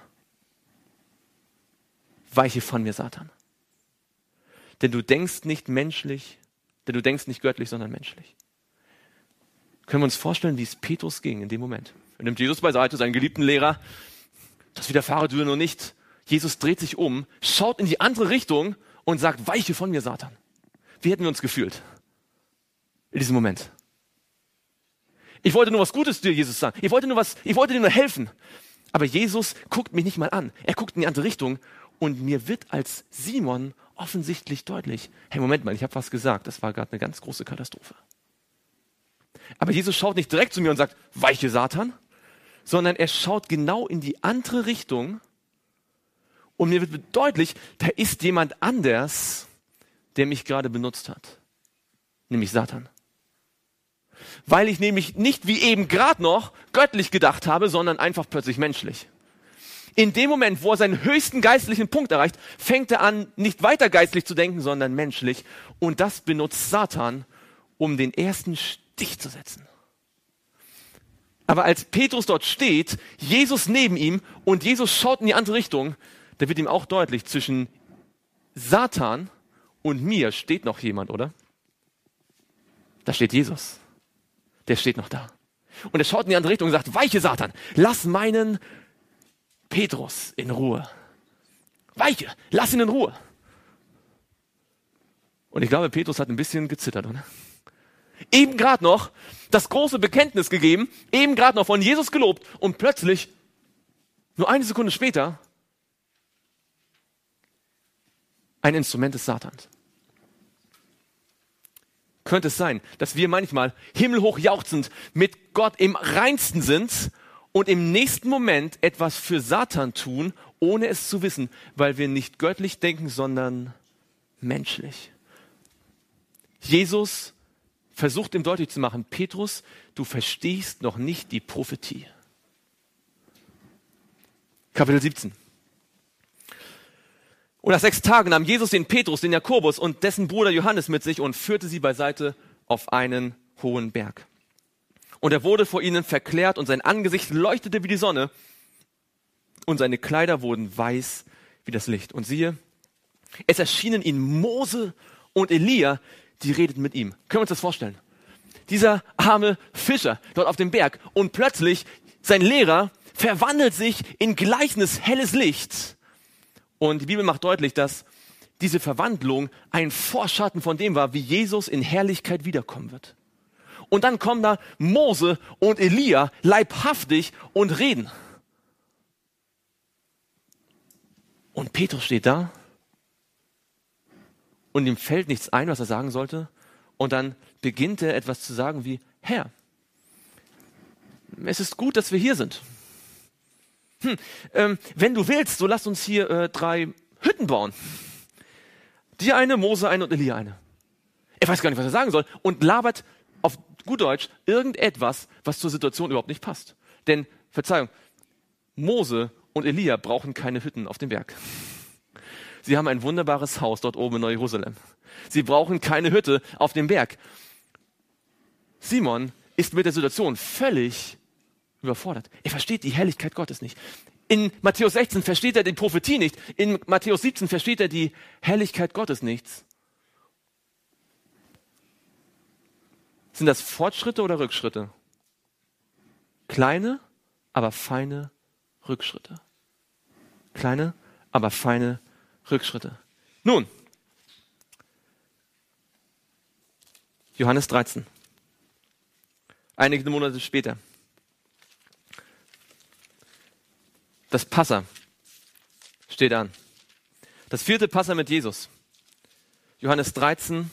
Weiche von mir, Satan. Denn du denkst nicht menschlich, denn du denkst nicht göttlich, sondern menschlich. Können wir uns vorstellen, wie es Petrus ging in dem Moment? Er nimmt Jesus beiseite, seinen geliebten Lehrer. Das widerfahre dir noch nicht. Jesus dreht sich um, schaut in die andere Richtung und sagt, weiche von mir, Satan. Wie hätten wir uns gefühlt in diesem Moment? Ich wollte nur was Gutes dir, Jesus, sagen. Ich wollte dir nur helfen. Aber Jesus guckt mich nicht mal an. Er guckt in die andere Richtung und mir wird als Simon offensichtlich deutlich, hey, Moment mal, ich habe was gesagt. Das war gerade eine ganz große Katastrophe. Aber Jesus schaut nicht direkt zu mir und sagt, weiche Satan, sondern er schaut genau in die andere Richtung und mir wird deutlich, da ist jemand anders, der mich gerade benutzt hat. Nämlich Satan. Weil ich nämlich nicht wie eben gerade noch göttlich gedacht habe, sondern einfach plötzlich menschlich. In dem Moment, wo er seinen höchsten geistlichen Punkt erreicht, fängt er an, nicht weiter geistlich zu denken, sondern menschlich. Und das benutzt Satan, um den ersten Stich zu setzen. Aber als Petrus dort steht, Jesus neben ihm und Jesus schaut in die andere Richtung, da wird ihm auch deutlich, zwischen Satan und mir steht noch jemand, oder? Da steht Jesus. Der steht noch da. Und er schaut in die andere Richtung und sagt, weiche Satan, lass meinen Petrus in Ruhe. Weiche, lass ihn in Ruhe. Und ich glaube, Petrus hat ein bisschen gezittert, oder? Eben gerade noch das große Bekenntnis gegeben, eben gerade noch von Jesus gelobt und plötzlich, nur eine Sekunde später, ein Instrument des Satans. könnte es sein, dass wir manchmal himmelhoch jauchzend mit Gott im Reinsten sind und im nächsten Moment etwas für Satan tun, ohne es zu wissen, weil wir nicht göttlich denken, sondern menschlich. Jesus versucht ihm deutlich zu machen, Petrus, du verstehst noch nicht die Prophetie. Kapitel 17. Und nach 6 Tagen nahm Jesus den Petrus, den Jakobus und dessen Bruder Johannes mit sich und führte sie beiseite auf einen hohen Berg. Und er wurde vor ihnen verklärt und sein Angesicht leuchtete wie die Sonne und seine Kleider wurden weiß wie das Licht. Und siehe, es erschienen ihnen Mose und Elia, die redeten mit ihm. Können wir uns das vorstellen? Dieser arme Fischer dort auf dem Berg und plötzlich sein Lehrer verwandelt sich in gleichnis helles Licht. Und die Bibel macht deutlich, dass diese Verwandlung ein Vorschatten von dem war, wie Jesus in Herrlichkeit wiederkommen wird. Und dann kommen da Mose und Elia leibhaftig und reden. Und Petrus steht da und ihm fällt nichts ein, was er sagen sollte. Und dann beginnt er etwas zu sagen wie, Herr, es ist gut, dass wir hier sind. Wenn du willst, so lass uns hier 3 Hütten bauen. Dir eine, Mose eine und Elia eine. Er weiß gar nicht, was er sagen soll und labert auf gut Deutsch irgendetwas, was zur Situation überhaupt nicht passt. Denn, Verzeihung, Mose und Elia brauchen keine Hütten auf dem Berg. Sie haben ein wunderbares Haus dort oben in Neu-Jerusalem. Sie brauchen keine Hütte auf dem Berg. Simon ist mit der Situation völlig überfordert. Er versteht die Herrlichkeit Gottes nicht. In Matthäus 16 versteht er die Prophetie nicht. In Matthäus 17 versteht er die Herrlichkeit Gottes nicht. Sind das Fortschritte oder Rückschritte? Kleine, aber feine Rückschritte. Kleine, aber feine Rückschritte. Nun, Johannes 13. Einige Monate später. Das Passa steht an. Das 4. Passa mit Jesus. Johannes 13.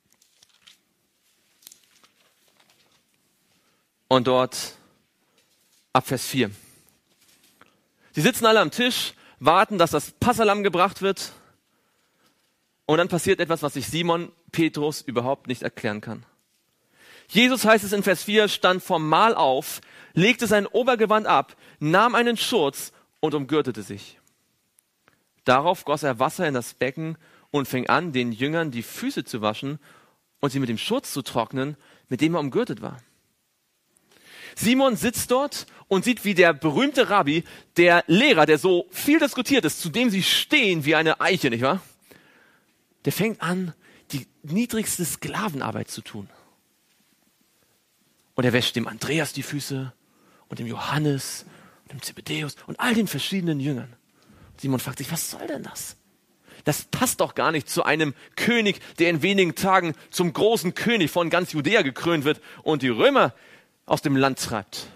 Und dort ab Vers 4. Sie sitzen alle am Tisch, warten, dass das Passahlamm gebracht wird. Und dann passiert etwas, was sich Simon Petrus überhaupt nicht erklären kann. Jesus, heißt es in Vers 4, stand vom Mahl auf, legte sein Obergewand ab, nahm einen Schurz und umgürtete sich. Darauf goss er Wasser in das Becken und fing an, den Jüngern die Füße zu waschen und sie mit dem Schurz zu trocknen, mit dem er umgürtet war. Simon sitzt dort und sieht, wie der berühmte Rabbi, der Lehrer, der so viel diskutiert ist, zu dem sie stehen wie eine Eiche, nicht wahr? Der fängt an, die niedrigste Sklavenarbeit zu tun. Und er wäscht dem Andreas die Füße und dem Johannes und dem Zebedäus und all den verschiedenen Jüngern. Simon fragt sich, was soll denn das? Das passt doch gar nicht zu einem König, der in wenigen Tagen zum großen König von ganz Judäa gekrönt wird und die Römer aus dem Land treibt.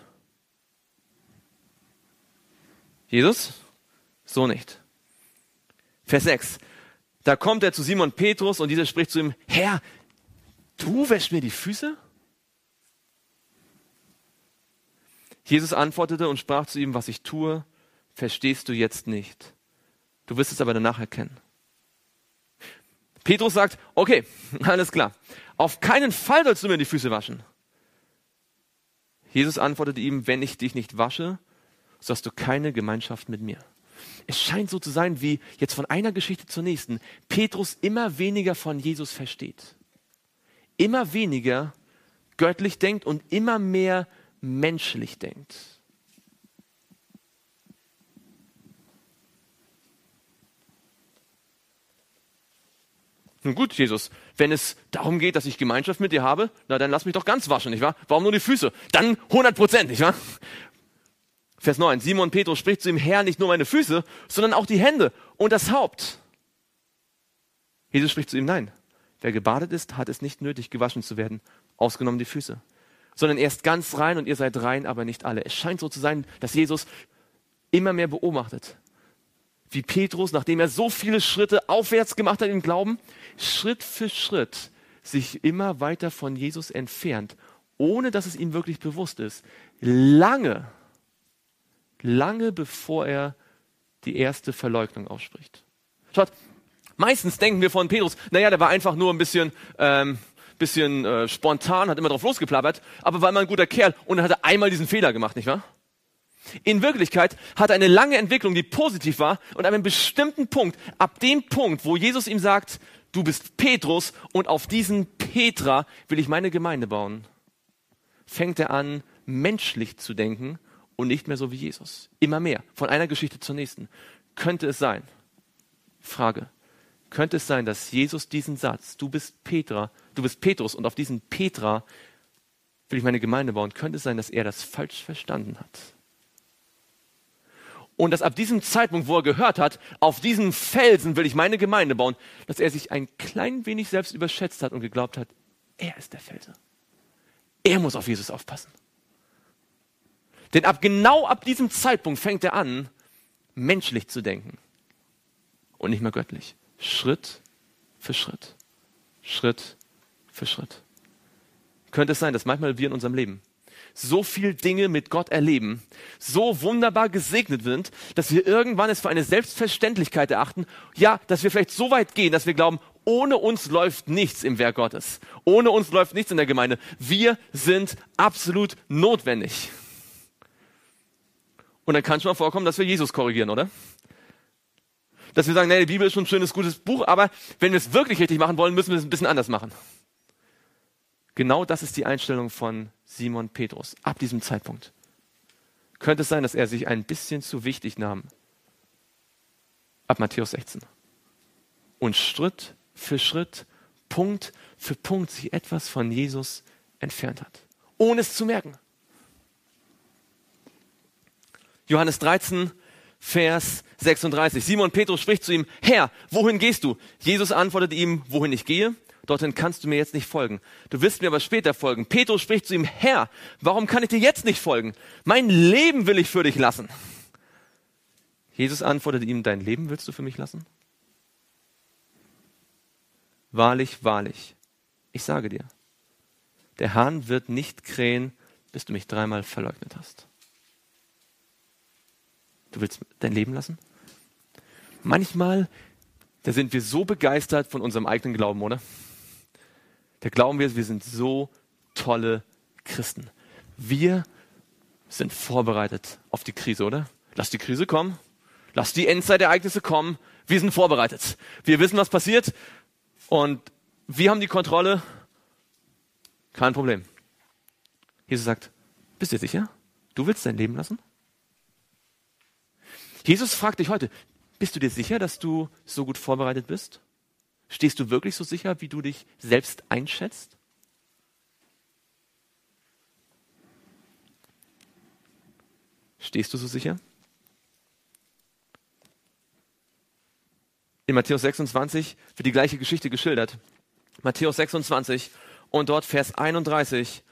Jesus? So nicht. Vers 6. Da kommt er zu Simon Petrus und dieser spricht zu ihm, Herr, du wäschst mir die Füße? Jesus antwortete und sprach zu ihm, was ich tue, verstehst du jetzt nicht. Du wirst es aber danach erkennen. Petrus sagt, okay, alles klar. Auf keinen Fall sollst du mir die Füße waschen. Jesus antwortete ihm, wenn ich dich nicht wasche, so hast du keine Gemeinschaft mit mir. Es scheint so zu sein, wie jetzt von einer Geschichte zur nächsten, Petrus immer weniger von Jesus versteht. Immer weniger göttlich denkt und immer mehr menschlich denkt. Nun gut, Jesus, wenn es darum geht, dass ich Gemeinschaft mit dir habe, na dann lass mich doch ganz waschen, nicht wahr? Warum nur die Füße? Dann 100%, nicht wahr? Vers 9, Simon Petrus spricht zu ihm, Herr, nicht nur meine Füße, sondern auch die Hände und das Haupt. Jesus spricht zu ihm, nein, wer gebadet ist, hat es nicht nötig, gewaschen zu werden, ausgenommen die Füße. Sondern er ist ganz rein und ihr seid rein, aber nicht alle. Es scheint so zu sein, dass Jesus immer mehr beobachtet, wie Petrus, nachdem er so viele Schritte aufwärts gemacht hat im Glauben, Schritt für Schritt sich immer weiter von Jesus entfernt, ohne dass es ihm wirklich bewusst ist. Lange bevor er die erste Verleugnung ausspricht. Schaut, meistens denken wir von Petrus, naja, der war einfach nur ein bisschen spontan, hat immer drauf losgeplappert, aber war immer ein guter Kerl und dann hat er einmal diesen Fehler gemacht, nicht wahr? In Wirklichkeit hat er eine lange Entwicklung, die positiv war und an einem bestimmten Punkt, ab dem Punkt, wo Jesus ihm sagt, du bist Petrus und auf diesen Petra will ich meine Gemeinde bauen, fängt er an, menschlich zu denken und nicht mehr so wie Jesus. Immer mehr, von einer Geschichte zur nächsten. Könnte es sein, Frage, könnte es sein, dass Jesus diesen Satz, du bist Petrus und auf diesen Petra will ich meine Gemeinde bauen, könnte es sein, dass er das falsch verstanden hat? Und dass ab diesem Zeitpunkt, wo er gehört hat, auf diesen Felsen will ich meine Gemeinde bauen, dass er sich ein klein wenig selbst überschätzt hat und geglaubt hat, er ist der Felsen. Er muss auf Jesus aufpassen. Denn genau ab diesem Zeitpunkt fängt er an, menschlich zu denken und nicht mehr göttlich. Schritt für Schritt. Schritt für Schritt. Könnte es sein, dass manchmal wir in unserem Leben so viel Dinge mit Gott erleben, so wunderbar gesegnet sind, dass wir irgendwann es für eine Selbstverständlichkeit erachten, ja, dass wir vielleicht so weit gehen, dass wir glauben, ohne uns läuft nichts im Werk Gottes. Ohne uns läuft nichts in der Gemeinde. Wir sind absolut notwendig. Und dann kann es schon mal vorkommen, dass wir Jesus korrigieren, oder? Dass wir sagen, nee, die Bibel ist schon ein schönes, gutes Buch, aber wenn wir es wirklich richtig machen wollen, müssen wir es ein bisschen anders machen. Genau das ist die Einstellung von Simon Petrus. Ab diesem Zeitpunkt könnte es sein, dass er sich ein bisschen zu wichtig nahm. Ab Matthäus 16. Und Schritt für Schritt, Punkt für Punkt sich etwas von Jesus entfernt hat. Ohne es zu merken. Johannes 13, Vers 36. Simon Petrus spricht zu ihm, Herr, wohin gehst du? Jesus antwortete ihm, wohin ich gehe, dorthin kannst du mir jetzt nicht folgen. Du wirst mir aber später folgen. Petrus spricht zu ihm, Herr, warum kann ich dir jetzt nicht folgen? Mein Leben will ich für dich lassen. Jesus antwortete ihm, dein Leben willst du für mich lassen? Wahrlich, wahrlich, ich sage dir, der Hahn wird nicht krähen, bis du mich 3-mal verleugnet hast. Du willst dein Leben lassen? Manchmal, da sind wir so begeistert von unserem eigenen Glauben, oder? Da glauben wir sind so tolle Christen. Wir sind vorbereitet auf die Krise, oder? Lass die Krise kommen. Lass die Endzeitereignisse kommen. Wir sind vorbereitet. Wir wissen, was passiert. Und wir haben die Kontrolle. Kein Problem. Jesus sagt, bist du dir sicher? Du willst dein Leben lassen? Jesus fragt dich heute, bist du dir sicher, dass du so gut vorbereitet bist? Stehst du wirklich so sicher, wie du dich selbst einschätzt? Stehst du so sicher? In Matthäus 26 wird die gleiche Geschichte geschildert. Matthäus 26 und dort Vers 31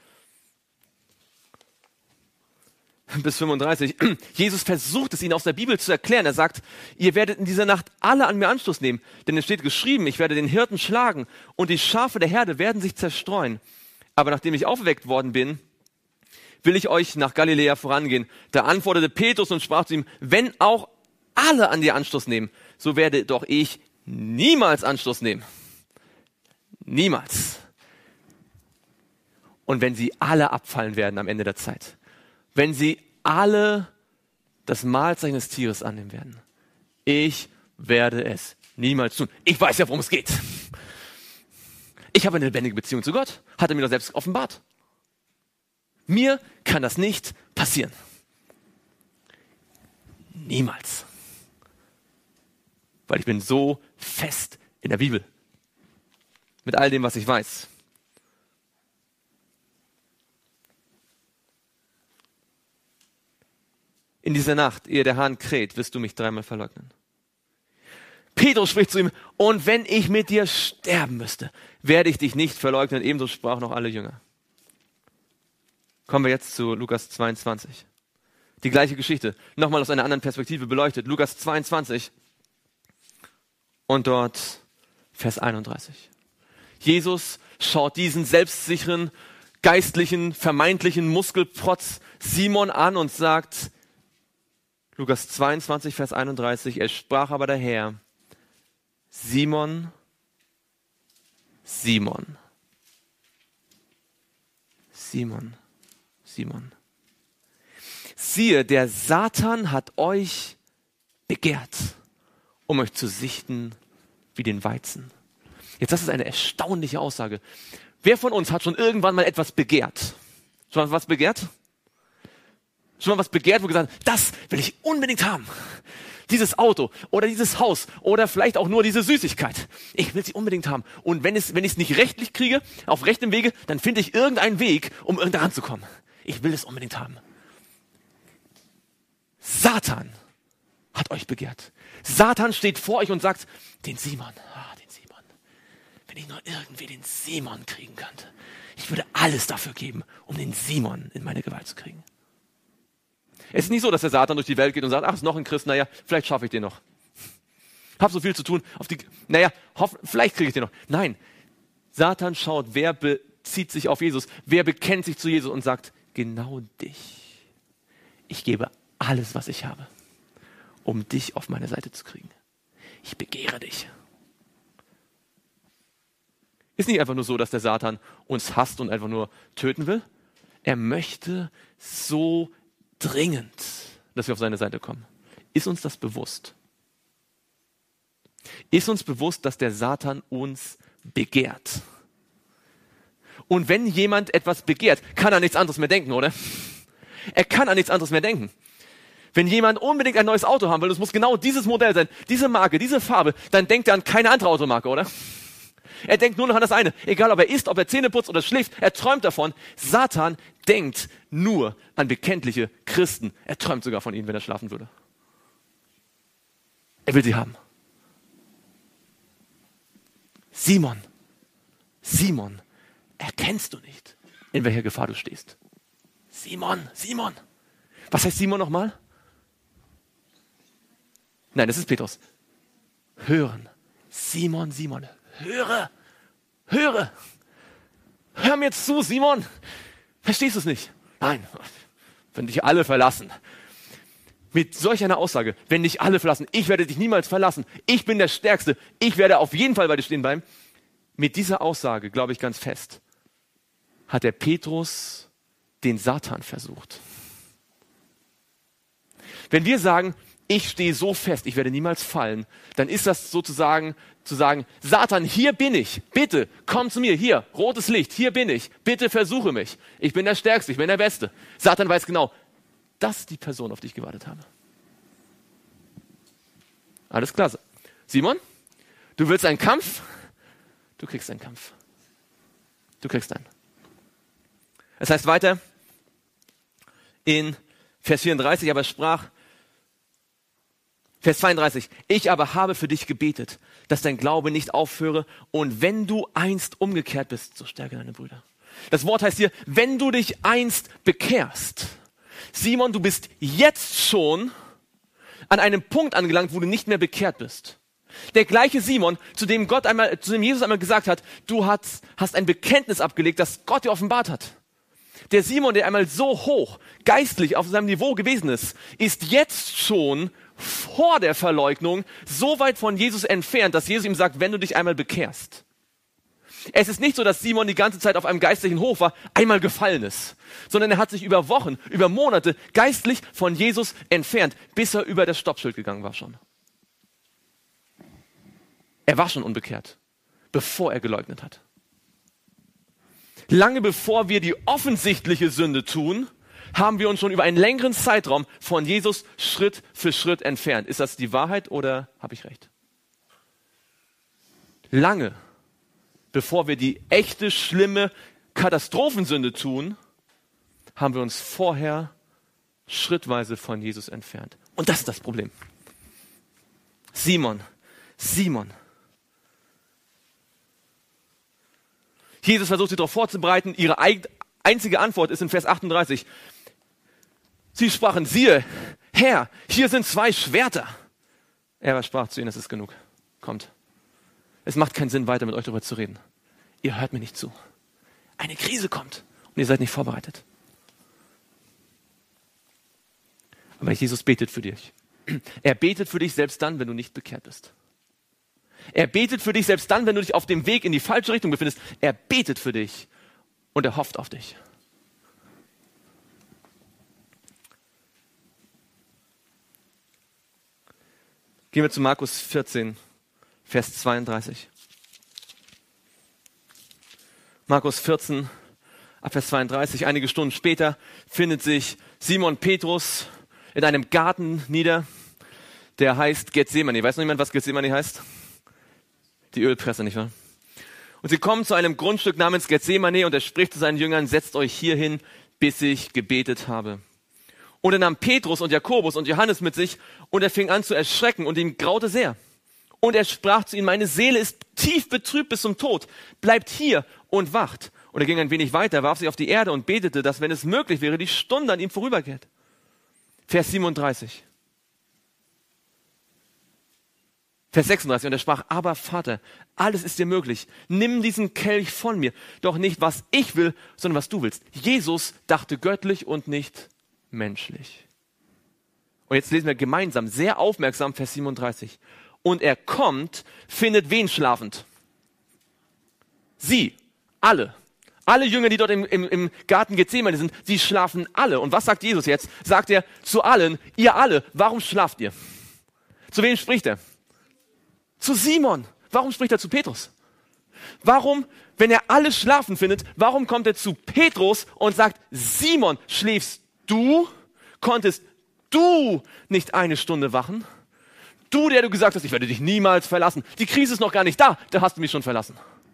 bis 35. Jesus versucht es ihnen aus der Bibel zu erklären. Er sagt, ihr werdet in dieser Nacht alle an mir Anstoß nehmen, denn es steht geschrieben, ich werde den Hirten schlagen und die Schafe der Herde werden sich zerstreuen. Aber nachdem ich aufgeweckt worden bin, will ich euch nach Galiläa vorangehen. Da antwortete Petrus und sprach zu ihm, wenn auch alle an dir Anstoß nehmen, so werde doch ich niemals Anstoß nehmen. Niemals. Und wenn sie alle abfallen werden am Ende der Zeit, wenn sie alle das Mahlzeichen des Tieres annehmen werden, ich werde es niemals tun. Ich weiß ja, worum es geht. Ich habe eine lebendige Beziehung zu Gott, hat er mir doch selbst offenbart. Mir kann das nicht passieren. Niemals. Weil ich bin so fest in der Bibel. Mit all dem, was ich weiß. In dieser Nacht, ehe der Hahn kräht, wirst du mich 3-mal verleugnen. Petrus spricht zu ihm, und wenn ich mit dir sterben müsste, werde ich dich nicht verleugnen. Ebenso sprachen noch alle Jünger. Kommen wir jetzt zu Lukas 22. Die gleiche Geschichte, nochmal aus einer anderen Perspektive beleuchtet. Lukas 22 und dort Vers 31. Jesus schaut diesen selbstsicheren, geistlichen, vermeintlichen Muskelprotz Simon an und sagt, Lukas 22, Vers 31, es sprach aber der Herr, Simon, Simon, Simon, Simon. Siehe, der Satan hat euch begehrt, um euch zu sichten wie den Weizen. Jetzt, das ist eine erstaunliche Aussage. Wer von uns hat schon irgendwann mal etwas begehrt? Schon mal was begehrt? Schon mal was begehrt, wo gesagt hat, das will ich unbedingt haben. Dieses Auto oder dieses Haus oder vielleicht auch nur diese Süßigkeit. Ich will sie unbedingt haben. Und wenn ich es nicht rechtlich kriege, auf rechtem Wege, dann finde ich irgendeinen Weg, um irgendwann ranzukommen. Ich will es unbedingt haben. Satan hat euch begehrt. Satan steht vor euch und sagt, den Simon, den Simon. Wenn ich nur irgendwie den Simon kriegen könnte. Ich würde alles dafür geben, um den Simon in meine Gewalt zu kriegen. Es ist nicht so, dass der Satan durch die Welt geht und sagt, ach, ist noch ein Christ, naja, vielleicht schaffe ich den noch. Hab so viel zu tun, vielleicht kriege ich den noch. Nein, Satan schaut, wer bezieht sich auf Jesus, wer bekennt sich zu Jesus und sagt, genau dich. Ich gebe alles, was ich habe, um dich auf meine Seite zu kriegen. Ich begehre dich. Ist nicht einfach nur so, dass der Satan uns hasst und einfach nur töten will. Er möchte so dringend, dass wir auf seine Seite kommen. Ist uns das bewusst? Ist uns bewusst, dass der Satan uns begehrt? Und wenn jemand etwas begehrt, kann er nichts anderes mehr denken, oder? Er kann an nichts anderes mehr denken. Wenn jemand unbedingt ein neues Auto haben will, es muss genau dieses Modell sein, diese Marke, diese Farbe, dann denkt er an keine andere Automarke, oder? Er denkt nur noch an das eine. Egal, ob er isst, ob er Zähne putzt oder schläft, er träumt davon. Satan denkt nur an bekenntliche Christen. Er träumt sogar von ihnen, wenn er schlafen würde. Er will sie haben. Simon, Simon, erkennst du nicht, in welcher Gefahr du stehst? Simon, Simon. Was heißt Simon nochmal? Nein, das ist Petrus. Hören. Simon, Simon, höre. Hör mir zu, Simon. Verstehst du es nicht? Nein, wenn dich alle verlassen. Mit solch einer Aussage, wenn dich alle verlassen, ich werde dich niemals verlassen, ich bin der Stärkste, ich werde auf jeden Fall bei dir stehen bleiben. Mit dieser Aussage, glaube ich ganz fest, hat der Petrus den Satan versucht. Wenn wir sagen, ich stehe so fest, ich werde niemals fallen, dann ist das sozusagen zu sagen, Satan, hier bin ich, bitte, komm zu mir, hier, rotes Licht, hier bin ich, bitte versuche mich, ich bin der Stärkste, ich bin der Beste. Satan weiß genau, das ist die Person, auf die ich gewartet habe. Alles klar. Simon, du willst einen Kampf? Du kriegst einen Kampf. Du kriegst einen. Es heißt weiter in Vers 34, aber sprach, Vers 32, ich aber habe für dich gebetet, dass dein Glaube nicht aufhöre und wenn du einst umgekehrt bist, so stärke deine Brüder. Das Wort heißt hier, wenn du dich einst bekehrst. Simon, du bist jetzt schon an einem Punkt angelangt, wo du nicht mehr bekehrt bist. Der gleiche Simon, zu dem Jesus einmal gesagt hat, du hast ein Bekenntnis abgelegt, das Gott dir offenbart hat. Der Simon, der einmal so hoch geistlich auf seinem Niveau gewesen ist jetzt schon vor der Verleugnung so weit von Jesus entfernt, dass Jesus ihm sagt, wenn du dich einmal bekehrst. Es ist nicht so, dass Simon die ganze Zeit auf einem geistlichen Hof war, einmal gefallen ist, sondern er hat sich über Wochen, über Monate geistlich von Jesus entfernt, bis er über das Stoppschild gegangen war schon. Er war schon unbekehrt, bevor er geleugnet hat. Lange bevor wir die offensichtliche Sünde tun, haben wir uns schon über einen längeren Zeitraum von Jesus Schritt für Schritt entfernt. Ist das die Wahrheit oder habe ich recht? Lange bevor wir die echte, schlimme Katastrophensünde tun, haben wir uns vorher schrittweise von Jesus entfernt. Und das ist das Problem. Simon. Jesus versucht sie darauf vorzubereiten. Ihre einzige Antwort ist in Vers 38. Sie sprachen, siehe, Herr, hier sind 2 Schwerter. Er aber sprach zu ihnen, es ist genug. Kommt. Es macht keinen Sinn, weiter mit euch darüber zu reden. ihr hört mir nicht zu. Eine Krise kommt und ihr seid nicht vorbereitet. Aber Jesus betet für dich. Er betet für dich selbst dann, wenn du nicht bekehrt bist. Er betet für dich selbst dann, wenn du dich auf dem Weg in die falsche Richtung befindest. Er betet für dich und er hofft auf dich. Gehen wir zu Markus 14, Vers 32. Markus 14, Vers 32. Einige Stunden später findet sich Simon Petrus in einem Garten nieder, der heißt Gethsemane. Weiß noch jemand, was Gethsemane heißt? Die Ölpresse, nicht wahr? Und sie kommen zu einem Grundstück namens Gethsemane und er spricht zu seinen Jüngern, setzt euch hier hin, bis ich gebetet habe. Und er nahm Petrus und Jakobus und Johannes mit sich und er fing an zu erschrecken und ihm graute sehr. Und er sprach zu ihnen, meine Seele ist tief betrübt bis zum Tod, bleibt hier und wacht. Und er ging ein wenig weiter, warf sich auf die Erde und betete, dass, wenn es möglich wäre, die Stunde an ihm vorübergeht. Vers 37. Vers 36. Und er sprach, aber Vater, alles ist dir möglich. Nimm diesen Kelch von mir. Doch nicht, was ich will, sondern was du willst. Jesus dachte göttlich und nicht menschlich. Und jetzt lesen wir gemeinsam, sehr aufmerksam, Vers 37. Und er kommt, findet wen schlafend? Sie, alle. Alle Jünger, die dort im Garten Gethsemane sind, sie schlafen alle. Und was sagt Jesus jetzt? Sagt er zu allen, ihr alle, warum schlaft ihr? Zu wem spricht er? Zu Simon. Warum spricht er zu Petrus? Warum, wenn er alle schlafen findet, warum kommt er zu Petrus und sagt, Simon, schläfst du? Konntest du nicht eine Stunde wachen? Du, der du gesagt hast, ich werde dich niemals verlassen. Die Krise ist noch gar nicht da, da hast du mich schon verlassen.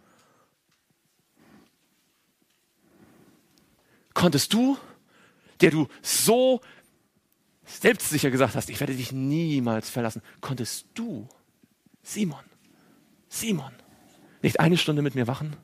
Konntest du, der du so selbstsicher gesagt hast, ich werde dich niemals verlassen, konntest du, Simon, nicht eine Stunde mit mir wachen?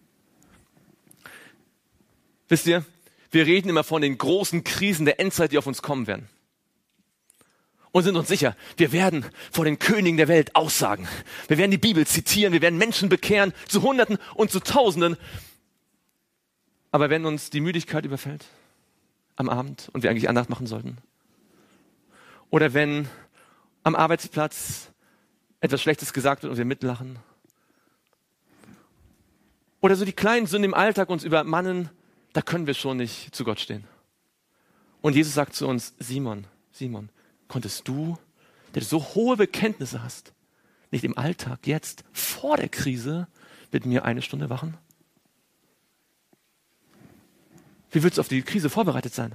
Wisst ihr, wir reden immer von den großen Krisen der Endzeit, die auf uns kommen werden. Und sind uns sicher, wir werden vor den Königen der Welt aussagen. Wir werden die Bibel zitieren, wir werden Menschen bekehren, zu Hunderten und zu Tausenden. Aber wenn uns die Müdigkeit überfällt am Abend und wir eigentlich Andacht machen sollten, oder wenn am Arbeitsplatz etwas Schlechtes gesagt wird und wir mitlachen, oder so die kleinen Sünden im Alltag uns übermannen, da können wir schon nicht zu Gott stehen. Und Jesus sagt zu uns, Simon, konntest du, der du so hohe Bekenntnisse hast, nicht im Alltag, jetzt, vor der Krise, mit mir eine Stunde wachen? Wie willst du auf die Krise vorbereitet sein?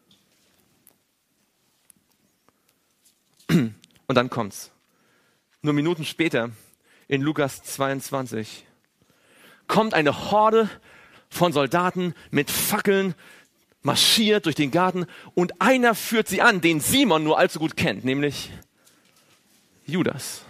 Und dann kommt's. Nur Minuten später, in Lukas 22, kommt eine Horde von Soldaten mit Fackeln, marschiert durch den Garten und einer führt sie an, den Simon nur allzu gut kennt, nämlich Judas.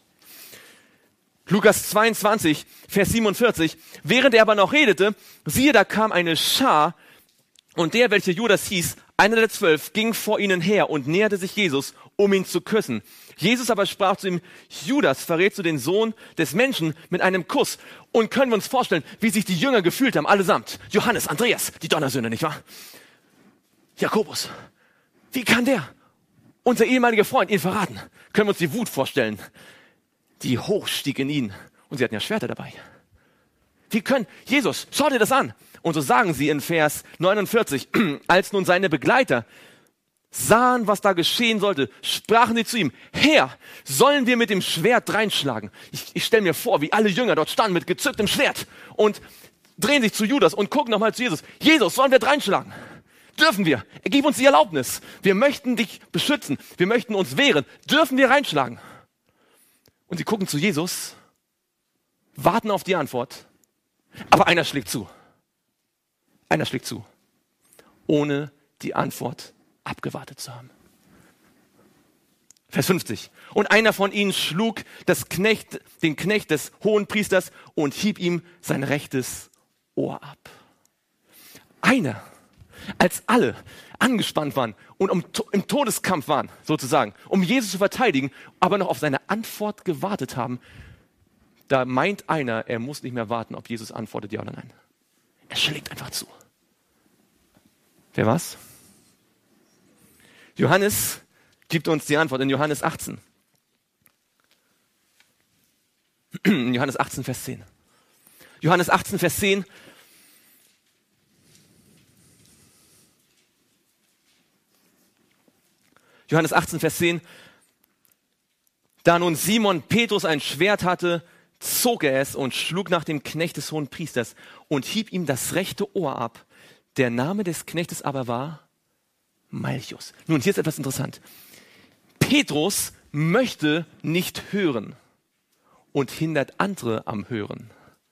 Lukas 22, Vers 47, während er aber noch redete, siehe, da kam eine Schar und der, welcher Judas hieß, einer der 12, ging vor ihnen her und näherte sich Jesus, um ihn zu küssen. Jesus aber sprach zu ihm, Judas, verrätst du den Sohn des Menschen mit einem Kuss? Und können wir uns vorstellen, wie sich die Jünger gefühlt haben, allesamt. Johannes, Andreas, die Donnersöhne, nicht wahr? Jakobus, wie kann der, unser ehemaliger Freund, ihn verraten? Können wir uns die Wut vorstellen, die hochstieg in ihn. Und sie hatten ja Schwerter dabei. Wie können, Jesus, schau dir das an. Und so sagen sie in Vers 49, als nun seine Begleiter sahen, was da geschehen sollte, sprachen sie zu ihm, Herr, sollen wir mit dem Schwert reinschlagen? Ich stelle mir vor, wie alle Jünger dort standen mit gezücktem Schwert und drehen sich zu Judas und gucken nochmal zu Jesus. Jesus, sollen wir reinschlagen? Dürfen wir? Gib uns die Erlaubnis. Wir möchten dich beschützen. Wir möchten uns wehren. Dürfen wir reinschlagen? Und sie gucken zu Jesus, warten auf die Antwort, aber einer schlägt zu. Einer schlägt zu, ohne die Antwort abgewartet zu haben. Vers 50. Und einer von ihnen schlug den Knecht des Hohenpriesters und hieb ihm sein rechtes Ohr ab. Einer, als alle angespannt waren und im Todeskampf waren, sozusagen, um Jesus zu verteidigen, aber noch auf seine Antwort gewartet haben, Da meint einer, er muss nicht mehr warten, ob Jesus antwortet, ja oder nein. Er schlägt einfach zu. Wer war's? Johannes gibt uns die Antwort in Johannes 18. Johannes 18, Vers 10. Johannes 18, Vers 10. Johannes 18, Vers 10. Da nun Simon Petrus ein Schwert hatte, zog er es und schlug nach dem Knecht des Hohenpriesters und hieb ihm das rechte Ohr ab. Der Name des Knechtes aber war Malchus. Nun, hier ist etwas interessant. Petrus möchte nicht hören und hindert andere am Hören.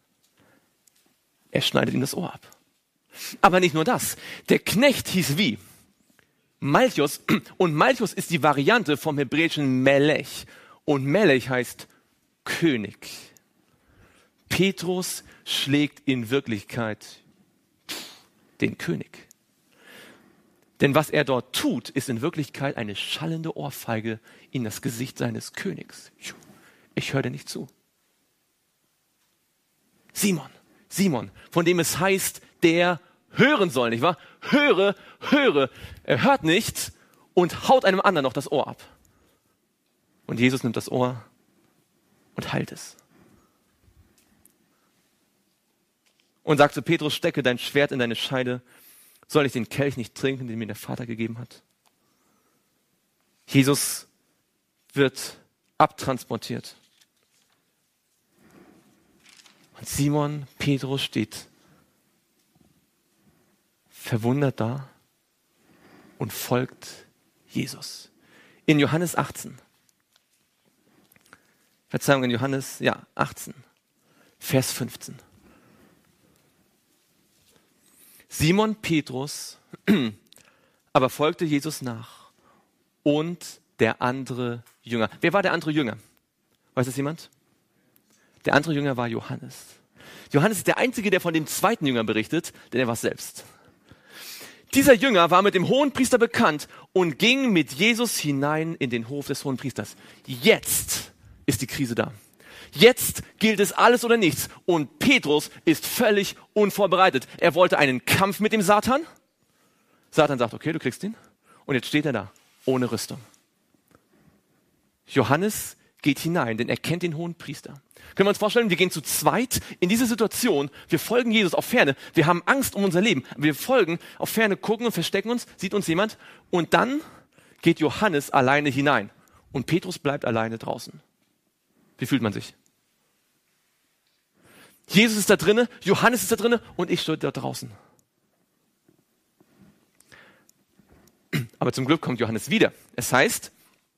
Er schneidet ihm das Ohr ab. Aber nicht nur das. Der Knecht hieß wie? Malchus. Und Malchus ist die Variante vom hebräischen Melech. Und Melech heißt König. Petrus schlägt in Wirklichkeit den König. Denn was er dort tut, ist in Wirklichkeit eine schallende Ohrfeige in das Gesicht seines Königs. Ich höre dir nicht zu. Simon, von dem es heißt, der hören soll, nicht wahr? Höre. Er hört nicht und haut einem anderen noch das Ohr ab. Und Jesus nimmt das Ohr und heilt es. Und sagt zu Petrus, stecke dein Schwert in deine Scheide. Soll ich den Kelch nicht trinken, den mir der Vater gegeben hat? Jesus wird abtransportiert. Und Simon Petrus steht verwundert da und folgt Jesus. In Johannes 18. Verzeihung, in Johannes 18, Vers 15. Simon Petrus aber folgte Jesus nach und der andere Jünger. Wer war der andere Jünger? Weiß das jemand? Der andere Jünger war Johannes. Johannes ist der Einzige, der von dem zweiten Jünger berichtet, denn er war es selbst. Dieser Jünger war mit dem Hohenpriester bekannt und ging mit Jesus hinein in den Hof des Hohenpriesters. Jetzt ist die Krise da. Jetzt gilt es alles oder nichts. Und Petrus ist völlig unvorbereitet. Er wollte einen Kampf mit dem Satan. Satan sagt, okay, du kriegst ihn. Und jetzt steht er da, ohne Rüstung. Johannes geht hinein, denn er kennt den Hohenpriester. Können wir uns vorstellen, wir gehen zu zweit in diese Situation. Wir folgen Jesus auf Ferne. Wir haben Angst um unser Leben. Wir folgen auf Ferne, gucken und verstecken uns. Sieht uns jemand? Und dann geht Johannes alleine hinein. Und Petrus bleibt alleine draußen. Wie fühlt man sich? Jesus ist da drinnen, Johannes ist da drinnen und ich stehe da draußen. Aber zum Glück kommt Johannes wieder. Es heißt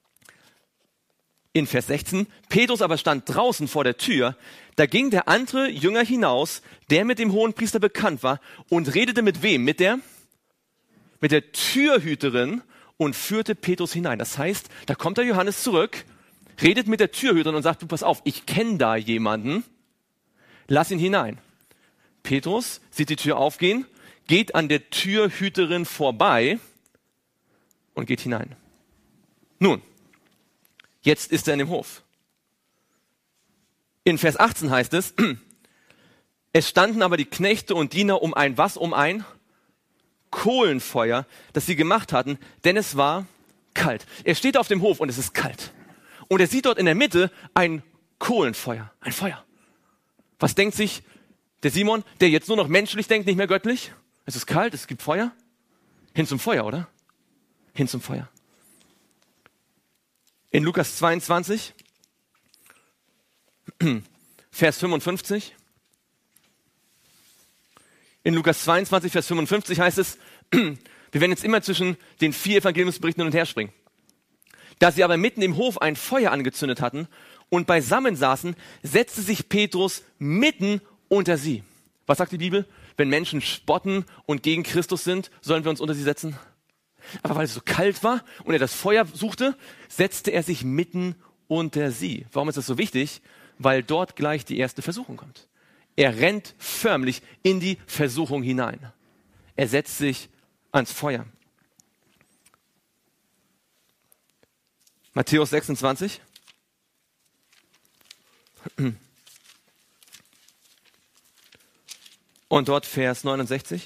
in Vers 16, Petrus aber stand draußen vor der Tür. Da ging der andere Jünger hinaus, der mit dem Hohenpriester bekannt war und redete mit wem? Mit der Türhüterin und führte Petrus hinein. Das heißt, da kommt der Johannes zurück, redet mit der Türhüterin und sagt, du pass auf, ich kenne da jemanden. Lass ihn hinein. Petrus sieht die Tür aufgehen, geht an der Türhüterin vorbei und geht hinein. Nun, jetzt ist er in dem Hof. In Vers 18 heißt es, es standen aber die Knechte und Diener um ein was? Um ein Kohlenfeuer, das sie gemacht hatten, denn es war kalt. Er steht auf dem Hof und es ist kalt. Und er sieht dort in der Mitte ein Kohlenfeuer, ein Feuer. Was denkt sich der Simon, der jetzt nur noch menschlich denkt, nicht mehr göttlich? Es ist kalt, es gibt Feuer. Hin zum Feuer, oder? Hin zum Feuer. In Lukas 22, Vers 55. In Lukas 22, Vers 55 heißt es, wir werden jetzt immer zwischen den 4 Evangeliumsberichten hin und her springen. Da sie aber mitten im Hof ein Feuer angezündet hatten und beisammen saßen, setzte sich Petrus mitten unter sie. Was sagt die Bibel? Wenn Menschen spotten und gegen Christus sind, sollen wir uns unter sie setzen? Aber weil es so kalt war und er das Feuer suchte, setzte er sich mitten unter sie. Warum ist das so wichtig? Weil dort gleich die erste Versuchung kommt. Er rennt förmlich in die Versuchung hinein. Er setzt sich ans Feuer. Matthäus 26. und dort Vers 69.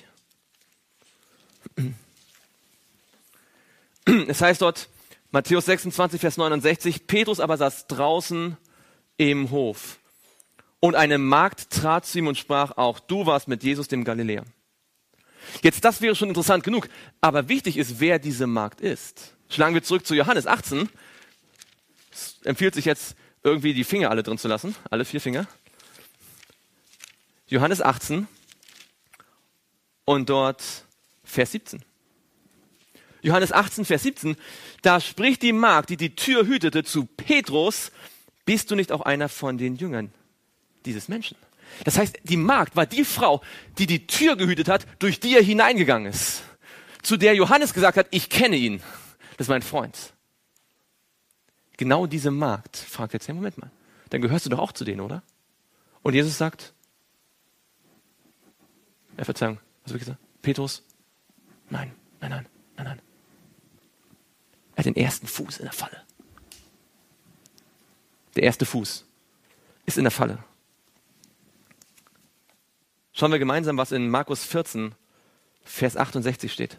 Es heißt dort, Matthäus 26, Vers 69, Petrus aber saß draußen im Hof. Und eine Magd trat zu ihm und sprach, auch du warst mit Jesus, dem Galiläer. Jetzt, das wäre schon interessant genug, aber wichtig ist, wer diese Magd ist. Schlagen wir zurück zu Johannes 18. Es empfiehlt sich jetzt, irgendwie die Finger alle drin zu lassen, alle 4 Finger. Johannes 18 und dort Vers 17. Johannes 18, Vers 17, da spricht die Magd, die die Tür hütete, zu Petrus, bist du nicht auch einer von den Jüngern dieses Menschen? Das heißt, die Magd war die Frau, die die Tür gehütet hat, durch die er hineingegangen ist. Zu der Johannes gesagt hat, ich kenne ihn, das ist mein Freund. Genau diese Magd fragt jetzt, hey, Moment mal, dann gehörst du doch auch zu denen, oder? Und Jesus sagt, Verzeihung, was habe ich gesagt? Petrus, nein. Er hat den ersten Fuß in der Falle. Der erste Fuß ist in der Falle. Schauen wir gemeinsam, was in Markus 14, Vers 68 steht.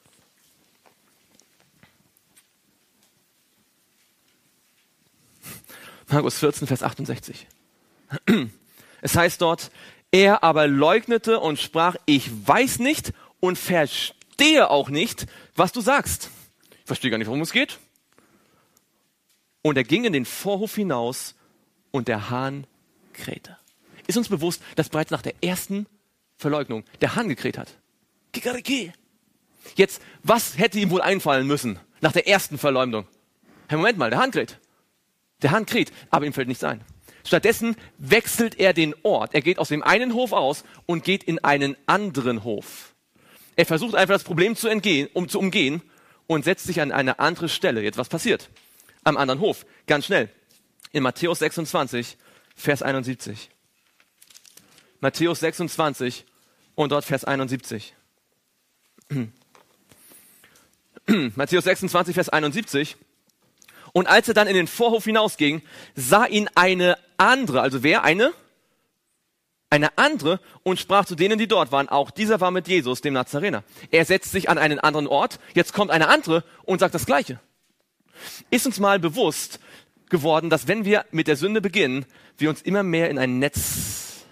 Markus 14, Vers 68. Es heißt dort, er aber leugnete und sprach, ich weiß nicht und verstehe auch nicht, was du sagst. Ich verstehe gar nicht, worum es geht. Und er ging in den Vorhof hinaus und der Hahn krähte. Ist uns bewusst, dass bereits nach der ersten Verleugnung der Hahn gekräht hat? Kikariki. Jetzt, was hätte ihm wohl einfallen müssen nach der ersten Verleumdung? Hey, Moment mal, der Hahn kräht. Der Hahn kräht, aber ihm fällt nichts ein. Stattdessen wechselt er den Ort. Er geht aus dem einen Hof aus und geht in einen anderen Hof. Er versucht einfach das Problem zu umgehen und setzt sich an eine andere Stelle. Jetzt, was passiert? Am anderen Hof. Ganz schnell. In Matthäus 26, Vers 71. Matthäus 26 und dort Vers 71. Matthäus 26, Vers 71. Und als er dann in den Vorhof hinausging, sah ihn eine andere, also wer? Eine andere und sprach zu denen, die dort waren, auch dieser war mit Jesus, dem Nazarener. Er setzt sich an einen anderen Ort, jetzt kommt eine andere und sagt das Gleiche. Ist uns mal bewusst geworden, dass wenn wir mit der Sünde beginnen, wir uns immer mehr in ein Netz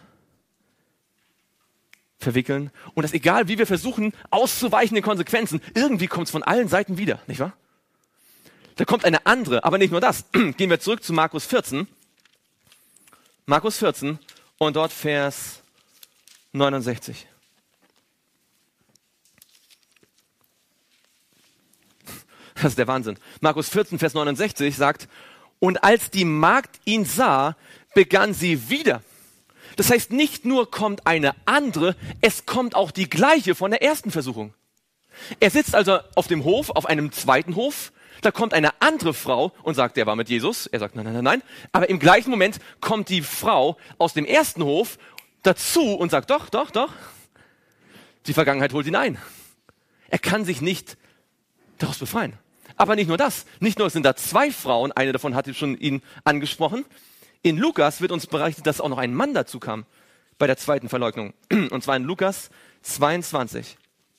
verwickeln und dass egal wie wir versuchen, auszuweichen den Konsequenzen, irgendwie kommt es von allen Seiten wieder, nicht wahr? Da kommt eine andere, aber nicht nur das. Gehen wir zurück zu Markus 14. Markus 14 und dort Vers 69. Das ist der Wahnsinn. Markus 14, Vers 69 sagt, und als die Magd ihn sah, begann sie wieder. Das heißt, nicht nur kommt eine andere, es kommt auch die gleiche von der ersten Versuchung. Er sitzt also auf dem Hof, auf einem zweiten Hof, da kommt eine andere Frau und sagt, der war mit Jesus. Er sagt, nein. Aber im gleichen Moment kommt die Frau aus dem ersten Hof dazu und sagt, doch. Die Vergangenheit holt ihn ein. Er kann sich nicht daraus befreien. Aber nicht nur das. Nicht nur sind da 2 Frauen, eine davon hatte schon ihn angesprochen. In Lukas wird uns berichtet, dass auch noch ein Mann dazu kam bei der zweiten Verleugnung. Und zwar in Lukas 22.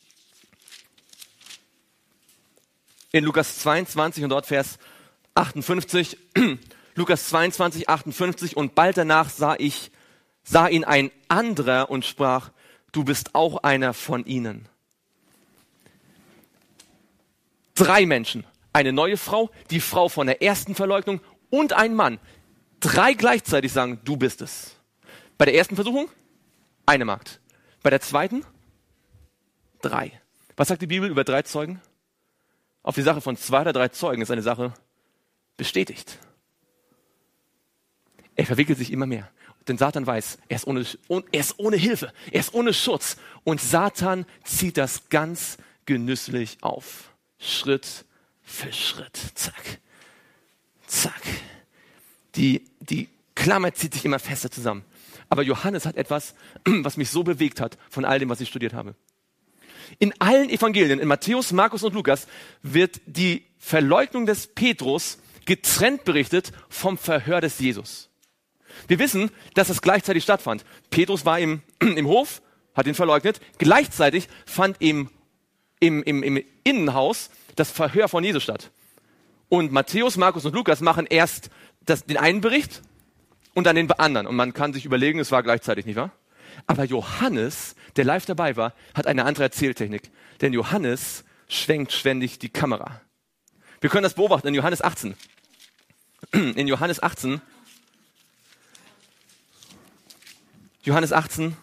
In Lukas 22 und dort Vers 58. Lukas 22, 58. Und bald danach sah ihn ein anderer und sprach, du bist auch einer von ihnen. 3 Menschen. Eine neue Frau, die Frau von der ersten Verleugnung und ein Mann. 3 gleichzeitig sagen, du bist es. Bei der ersten Versuchung, eine Magd. Bei der zweiten, 3. Was sagt die Bibel über 3 Zeugen? Auf die Sache von 2 oder 3 Zeugen ist eine Sache bestätigt. Er verwickelt sich immer mehr. Denn Satan weiß, er ist ohne Hilfe, er ist ohne Schutz. Und Satan zieht das ganz genüsslich auf. Schritt für Schritt. Zack. Zack. Die Klammer zieht sich immer fester zusammen. Aber Johannes hat etwas, was mich so bewegt hat von all dem, was ich studiert habe. In allen Evangelien, in Matthäus, Markus und Lukas, wird die Verleugnung des Petrus getrennt berichtet vom Verhör des Jesus. Wir wissen, dass es gleichzeitig stattfand. Petrus war im Hof hat ihn verleugnet. Gleichzeitig fand im Innenhaus das Verhör von Jesus statt. Und Matthäus, Markus und Lukas machen erst den einen Bericht und dann den anderen. Und man kann sich überlegen, es war gleichzeitig, nicht wahr? Aber Johannes, der live dabei war, hat eine andere Erzähltechnik. Denn Johannes schwenkt ständig die Kamera. Wir können das beobachten in Johannes 18. In Johannes 18. Johannes 18.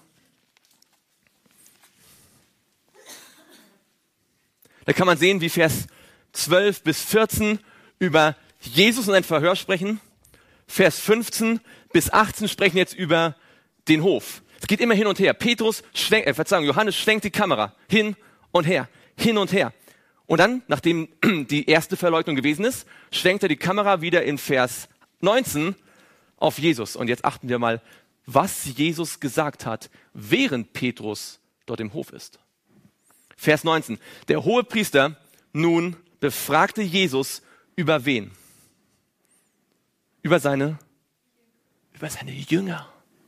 Da kann man sehen, wie Vers 12 bis 14 über Jesus und ein Verhör sprechen. Vers 15 bis 18 sprechen jetzt über den Hof. Es geht immer hin und her. Johannes schwenkt die Kamera hin und her, hin und her. Und dann, nachdem die erste Verleugnung gewesen ist, schwenkt er die Kamera wieder in Vers 19 auf Jesus. Und jetzt achten wir mal, was Jesus gesagt hat, während Petrus dort im Hof ist. Vers 19. Der Hohepriester nun befragte Jesus über wen? Über seine Jünger.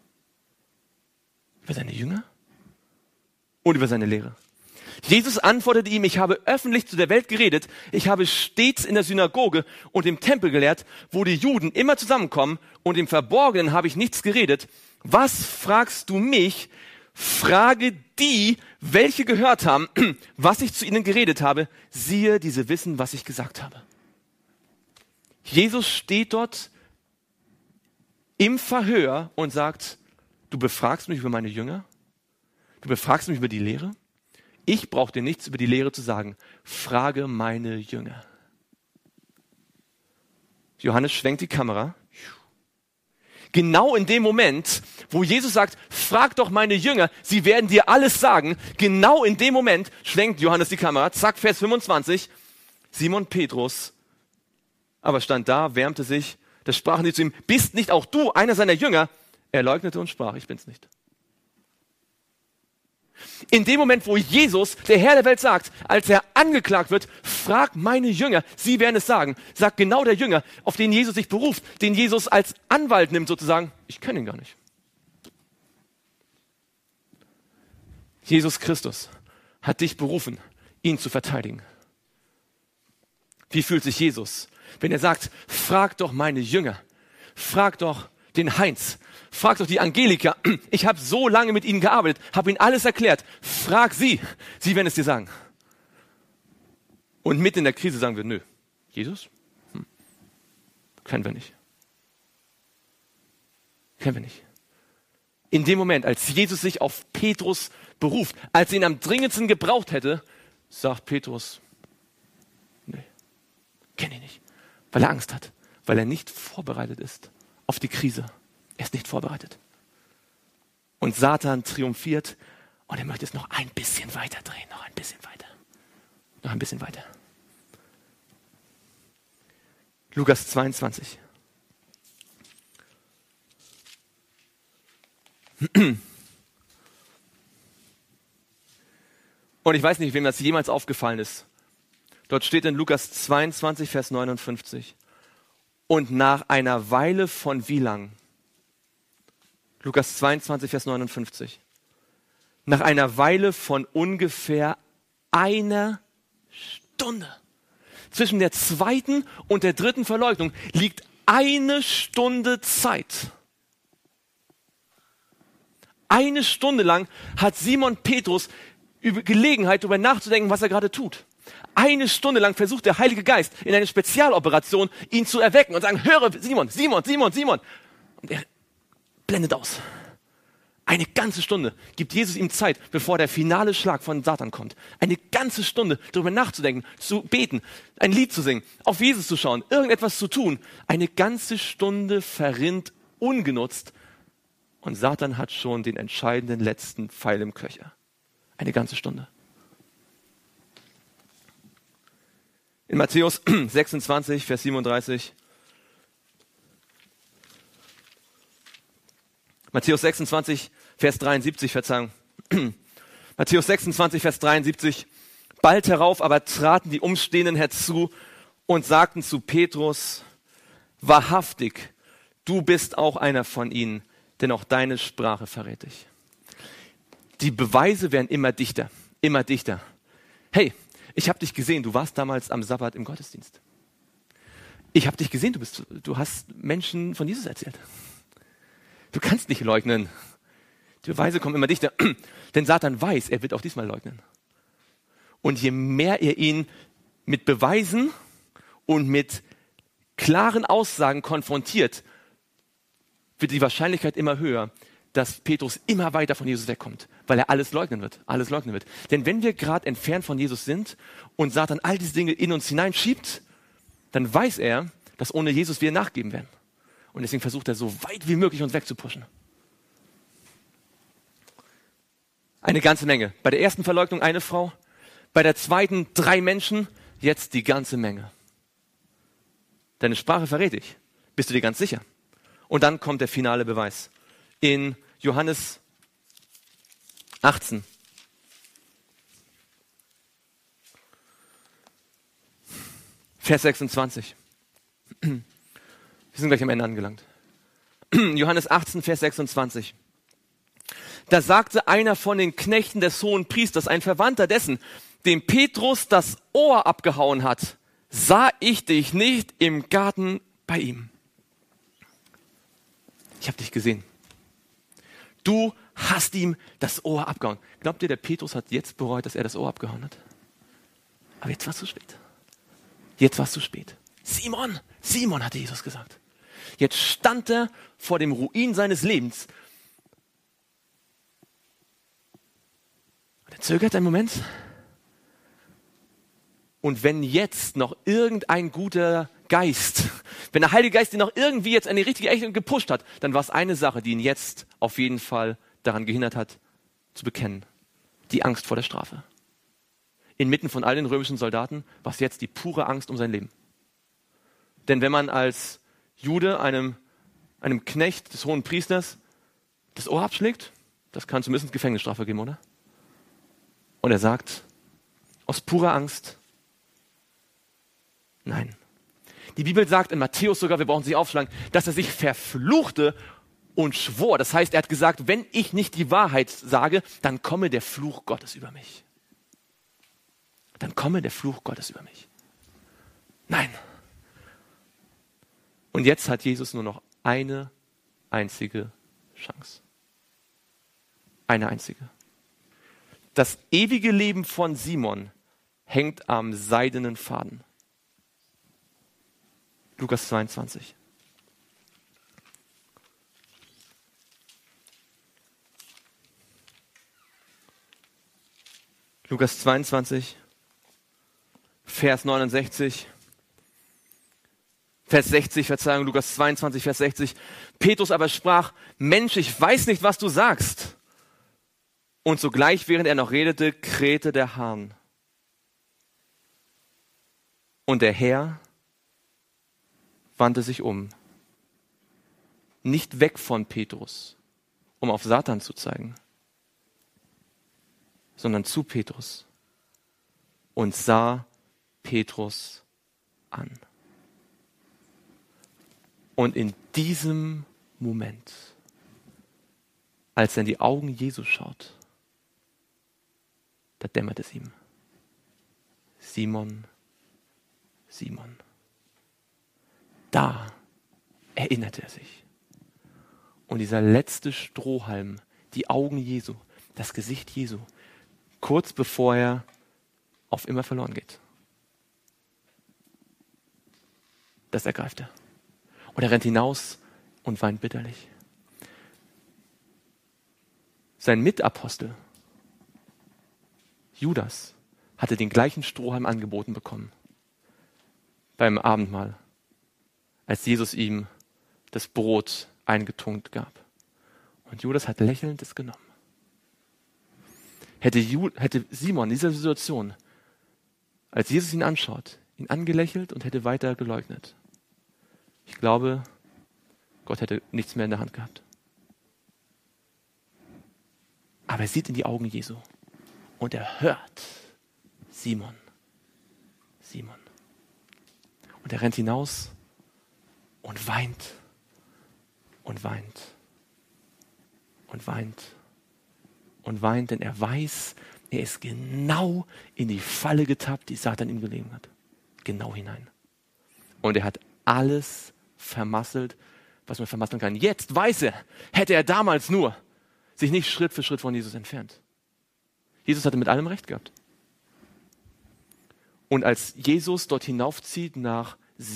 Über seine Jünger und über seine Lehre. Jesus antwortete ihm, ich habe öffentlich zu der Welt geredet, ich habe stets in der Synagoge und im Tempel gelehrt, wo die Juden immer zusammenkommen, und im Verborgenen habe ich nichts geredet. Was fragst du mich? Frage die, welche gehört haben, was ich zu ihnen geredet habe. Siehe, diese wissen, was ich gesagt habe. Jesus steht dort im Verhör und sagt, du befragst mich über meine Jünger? Du befragst mich über die Lehre? Ich brauche dir nichts über die Lehre zu sagen. Frage meine Jünger. Johannes schwenkt die Kamera. Genau in dem Moment, wo Jesus sagt, frag doch meine Jünger, sie werden dir alles sagen. Genau in dem Moment schwenkt Johannes die Kamera. Zack, Vers 25. Simon Petrus aber stand da, wärmte sich. Da sprachen sie zu ihm, bist nicht auch du einer seiner Jünger? Er leugnete und sprach, ich bin's nicht. In dem Moment, wo Jesus, der Herr der Welt, sagt, als er angeklagt wird, frag meine Jünger, sie werden es sagen, sagt genau der Jünger, auf den Jesus sich beruft, den Jesus als Anwalt nimmt sozusagen, ich kenne ihn gar nicht. Jesus Christus hat dich berufen, ihn zu verteidigen. Wie fühlt sich Jesus, wenn er sagt, frag doch meine Jünger, frag doch den Heinz, frag doch die Angelika, ich habe so lange mit ihnen gearbeitet, habe ihnen alles erklärt, frag sie, sie werden es dir sagen. Und mitten in der Krise sagen wir, nö, Jesus? Kennen wir nicht. Kennen wir nicht. In dem Moment, als Jesus sich auf Petrus beruft, als er ihn am dringendsten gebraucht hätte, sagt Petrus, nee, kenne ich nicht. Weil er Angst hat, weil er nicht vorbereitet ist auf die Krise. Er ist nicht vorbereitet. Und Satan triumphiert und er möchte es noch ein bisschen weiter drehen, noch ein bisschen weiter. Noch ein bisschen weiter. Lukas 22. Und ich weiß nicht, wem das jemals aufgefallen ist. Dort steht in Lukas 22, Vers 59. Und nach einer Weile von wie lang? Lukas 22, Vers 59. Nach einer Weile von ungefähr einer Stunde. Zwischen der zweiten und der dritten Verleugnung liegt eine Stunde Zeit. Eine Stunde lang hat Simon Petrus Gelegenheit, darüber nachzudenken, was er gerade tut. Eine Stunde lang versucht der Heilige Geist in einer Spezialoperation, ihn zu erwecken und sagen, höre Simon, Simon, Simon, Simon. Und er blendet aus. Eine ganze Stunde gibt Jesus ihm Zeit, bevor der finale Schlag von Satan kommt. Eine ganze Stunde darüber nachzudenken, zu beten, ein Lied zu singen, auf Jesus zu schauen, irgendetwas zu tun. Eine ganze Stunde verrinnt ungenutzt und Satan hat schon den entscheidenden letzten Pfeil im Köcher. Eine ganze Stunde. In Matthäus 26, Vers 37. Matthäus 26, Vers 73, Verzeihung. Matthäus 26, Vers 73. Bald herauf aber traten die Umstehenden herzu und sagten zu Petrus, wahrhaftig, du bist auch einer von ihnen, denn auch deine Sprache verrät dich. Die Beweise werden immer dichter, immer dichter. Hey, ich habe dich gesehen, du warst damals am Sabbat im Gottesdienst. Ich habe dich gesehen, du hast Menschen von Jesus erzählt. Du kannst nicht leugnen. Die Beweise kommen immer dichter. Denn Satan weiß, er wird auch diesmal leugnen. Und je mehr er ihn mit Beweisen und mit klaren Aussagen konfrontiert, wird die Wahrscheinlichkeit immer höher, dass Petrus immer weiter von Jesus wegkommt, weil er alles leugnen wird. Denn wenn wir gerade entfernt von Jesus sind und Satan all diese Dinge in uns hineinschiebt, dann weiß er, dass ohne Jesus wir nachgeben werden. Und deswegen versucht er so weit wie möglich uns wegzupushen. Eine ganze Menge. Bei der ersten Verleugnung eine Frau, bei der zweiten 3 Menschen, jetzt die ganze Menge. Deine Sprache verrät dich. Bist du dir ganz sicher? Und dann kommt der finale Beweis. In Johannes 18. Vers 26. Wir sind gleich am Ende angelangt. Johannes 18, Vers 26. Da sagte einer von den Knechten des hohen Priesters, ein Verwandter dessen, dem Petrus das Ohr abgehauen hat, sah ich dich nicht im Garten bei ihm. Ich habe dich gesehen. Du hast ihm das Ohr abgehauen. Glaubt ihr, der Petrus hat jetzt bereut, dass er das Ohr abgehauen hat? Aber jetzt war es zu spät. Jetzt war es zu spät. Simon, hatte Jesus gesagt. Jetzt stand er vor dem Ruin seines Lebens. Und er zögert einen Moment. Und wenn jetzt noch irgendein guter Geist, wenn der Heilige Geist ihn noch irgendwie jetzt in die richtige Richtung gepusht hat, dann war es eine Sache, die ihn jetzt auf jeden Fall daran gehindert hat, zu bekennen. Die Angst vor der Strafe. Inmitten von all den römischen Soldaten war es jetzt die pure Angst um sein Leben. Denn wenn man als Jude einem Knecht des hohen Priesters das Ohr abschlägt, das kann zumindest Gefängnisstrafe geben, oder? Und er sagt, aus purer Angst, nein. Die Bibel sagt in Matthäus sogar, wir brauchen sie aufschlagen, dass er sich verfluchte und schwor. Das heißt, er hat gesagt, wenn ich nicht die Wahrheit sage, dann komme der Fluch Gottes über mich. Dann komme der Fluch Gottes über mich. Nein. Und jetzt hat Jesus nur noch eine einzige Chance. Eine einzige. Das ewige Leben von Simon hängt am seidenen Faden. Lukas 22. Lukas 22, Vers 69. Vers 60, Verzeihung, Lukas 22, Vers 60. Petrus aber sprach, Mensch, ich weiß nicht, was du sagst. Und sogleich, während er noch redete, krähte der Hahn. Und der Herr wandte sich um. Nicht weg von Petrus, um auf Satan zu zeigen, sondern zu Petrus und sah Petrus an. Und in diesem Moment, als er in die Augen Jesu schaut, da dämmert es ihm. Simon, Simon. Da erinnerte er sich. Und dieser letzte Strohhalm, die Augen Jesu, das Gesicht Jesu, kurz bevor er auf immer verloren geht. Das ergreift er. Und er rennt hinaus und weint bitterlich. Sein Mitapostel, Judas, hatte den gleichen Strohhalm angeboten bekommen beim Abendmahl, als Jesus ihm das Brot eingetunkt gab. Und Judas hat lächelnd es genommen. Hätte Simon in dieser Situation, als Jesus ihn anschaut, ihn angelächelt und hätte weiter geleugnet, ich glaube, Gott hätte nichts mehr in der Hand gehabt. Aber er sieht in die Augen Jesu und er hört, Simon, Simon. Und er rennt hinaus und weint und weint und weint und weint, denn er weiß, er ist genau in die Falle getappt, die Satan ihm gelegen hat. Genau hinein. Und er hat alles vermasselt, was man vermasseln kann. Jetzt weiß er, hätte er damals nur sich nicht Schritt für Schritt von Jesus entfernt. Jesus hatte mit allem recht gehabt. Und als Jesus dort hinaufzieht nach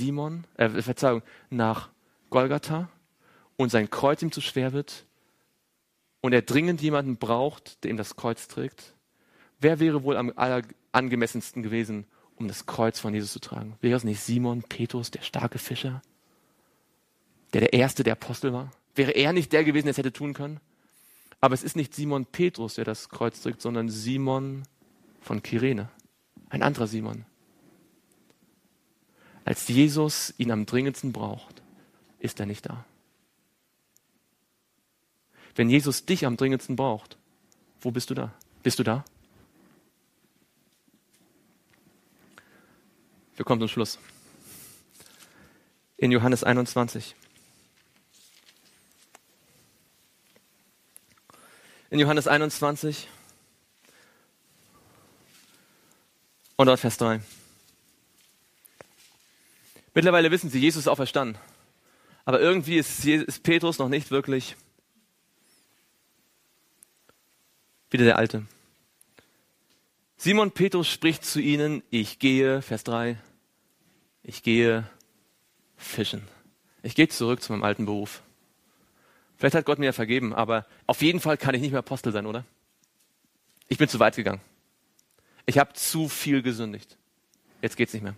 nach Golgatha und sein Kreuz ihm zu schwer wird und er dringend jemanden braucht, der ihm das Kreuz trägt, wer wäre wohl am allerangemessensten gewesen, um das Kreuz von Jesus zu tragen? Wäre es nicht Simon Petrus, der starke Fischer, der erste der Apostel war? Wäre er nicht der gewesen, der es hätte tun können? Aber es ist nicht Simon Petrus, der das Kreuz trägt, sondern Simon von Kyrene. Ein anderer Simon. Als Jesus ihn am dringendsten braucht, ist er nicht da. Wenn Jesus dich am dringendsten braucht, wo bist du da? Bist du da? Wir kommen zum Schluss. In Johannes 21. In Johannes 21 und dort Vers 3. Mittlerweile wissen sie, Jesus ist auferstanden. Aber irgendwie ist Petrus noch nicht wirklich wieder der Alte. Simon Petrus spricht zu ihnen, ich gehe, Vers 3, ich gehe fischen. Ich gehe zurück zu meinem alten Beruf. Vielleicht hat Gott mir ja vergeben, aber auf jeden Fall kann ich nicht mehr Apostel sein, oder? Ich bin zu weit gegangen. Ich habe zu viel gesündigt. Jetzt geht's nicht mehr.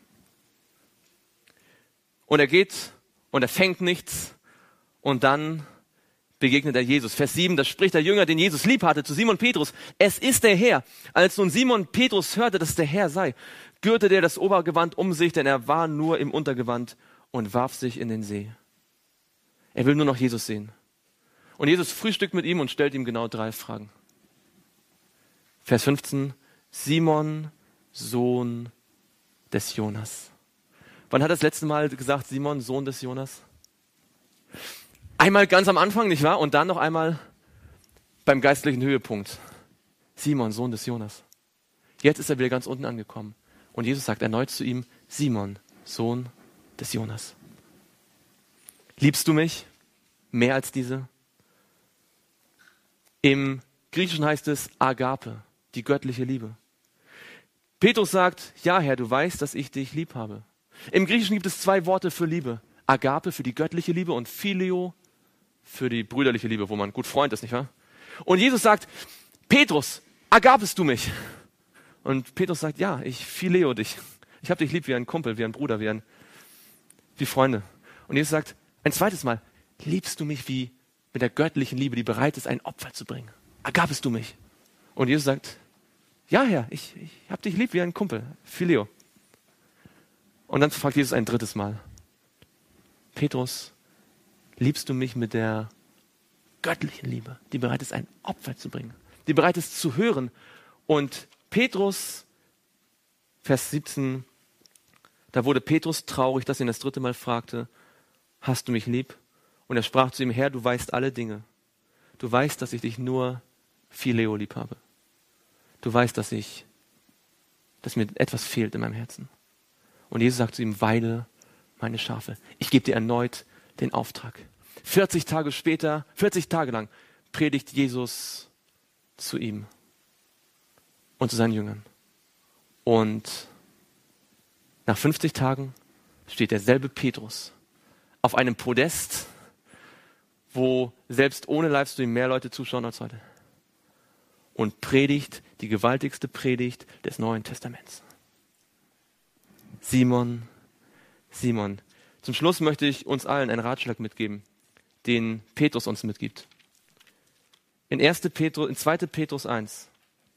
Und er geht und er fängt nichts und dann begegnet er Jesus. Vers 7, da spricht der Jünger, den Jesus lieb hatte, zu Simon Petrus. Es ist der Herr. Als nun Simon Petrus hörte, dass es der Herr sei, gürtete er das Obergewand um sich, denn er war nur im Untergewand und warf sich in den See. Er will nur noch Jesus sehen. Und Jesus frühstückt mit ihm und stellt ihm genau 3 Fragen. Vers 15, Simon, Sohn des Jonas. Wann hat er das letzte Mal gesagt, Simon, Sohn des Jonas? Einmal ganz am Anfang, nicht wahr? Und dann noch einmal beim geistlichen Höhepunkt. Simon, Sohn des Jonas. Jetzt ist er wieder ganz unten angekommen. Und Jesus sagt erneut zu ihm, Simon, Sohn des Jonas. Liebst du mich mehr als diese? Im Griechischen heißt es Agape, die göttliche Liebe. Petrus sagt, ja Herr, du weißt, dass ich dich lieb habe. Im Griechischen gibt es 2 Worte für Liebe. Agape für die göttliche Liebe und Phileo für die brüderliche Liebe, wo man gut Freund ist, nicht wahr? Und Jesus sagt, Petrus, agapest du mich? Und Petrus sagt, ja, ich phileo dich. Ich habe dich lieb wie ein Kumpel, wie ein Bruder, wie Freunde. Und Jesus sagt, ein zweites Mal, liebst du mich wie mit der göttlichen Liebe, die bereit ist, ein Opfer zu bringen? Agapest du mich? Und Jesus sagt, ja Herr, ich habe dich lieb wie ein Kumpel, phileo. Und dann fragt Jesus ein drittes Mal, Petrus, liebst du mich mit der göttlichen Liebe, die bereit ist, ein Opfer zu bringen, die bereit ist zu hören? Und Petrus, Vers 17, da wurde Petrus traurig, dass er ihn das 3. Mal fragte, hast du mich lieb? Und er sprach zu ihm, Herr, du weißt alle Dinge. Du weißt, dass ich dich nur phileo lieb habe. Du weißt, dass mir etwas fehlt in meinem Herzen. Und Jesus sagt zu ihm, weide meine Schafe. Ich gebe dir erneut den Auftrag. 40 Tage später, 40 Tage lang predigt Jesus zu ihm und zu seinen Jüngern. Und nach 50 Tagen steht derselbe Petrus auf einem Podest, wo selbst ohne Livestream mehr Leute zuschauen als heute. Und predigt die gewaltigste Predigt des Neuen Testaments. Simon, Simon. Zum Schluss möchte ich uns allen einen Ratschlag mitgeben, den Petrus uns mitgibt. In 2. Petrus 1.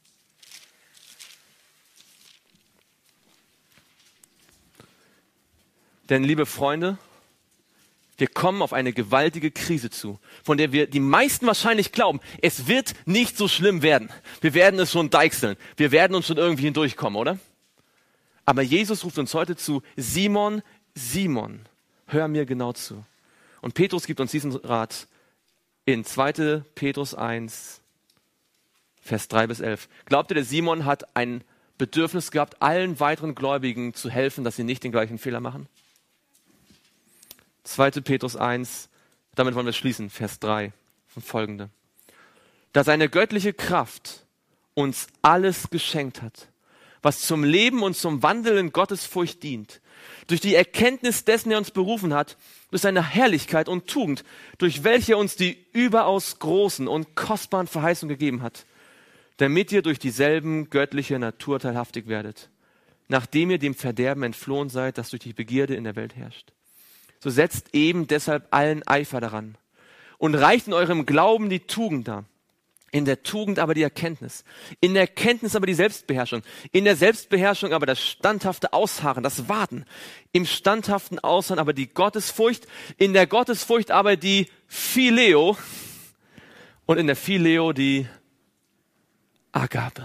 Denn, liebe Freunde, wir kommen auf eine gewaltige Krise zu, von der wir die meisten wahrscheinlich glauben, es wird nicht so schlimm werden. Wir werden es schon deichseln. Wir werden uns schon irgendwie hindurchkommen, oder? Aber Jesus ruft uns heute zu, Simon, Simon, hör mir genau zu. Und Petrus gibt uns diesen Rat in 2. Petrus 1, Vers 3 bis 11. Glaubt ihr, der Simon hat ein Bedürfnis gehabt, allen weiteren Gläubigen zu helfen, dass sie nicht den gleichen Fehler machen? 2. Petrus 1, damit wollen wir schließen, Vers 3 und folgende. Da seine göttliche Kraft uns alles geschenkt hat, was zum Leben und zum Wandel in Gottesfurcht dient, durch die Erkenntnis dessen er uns berufen hat, durch seine Herrlichkeit und Tugend, durch welche er uns die überaus großen und kostbaren Verheißungen gegeben hat, damit ihr durch dieselben göttliche Natur teilhaftig werdet, nachdem ihr dem Verderben entflohen seid, das durch die Begierde in der Welt herrscht. So setzt eben deshalb allen Eifer daran und reicht in eurem Glauben die Tugend dar, in der Tugend aber die Erkenntnis, in der Erkenntnis aber die Selbstbeherrschung, in der Selbstbeherrschung aber das standhafte Ausharren, das Warten, im standhaften Ausharren aber die Gottesfurcht, in der Gottesfurcht aber die Phileo und in der Phileo die Agape.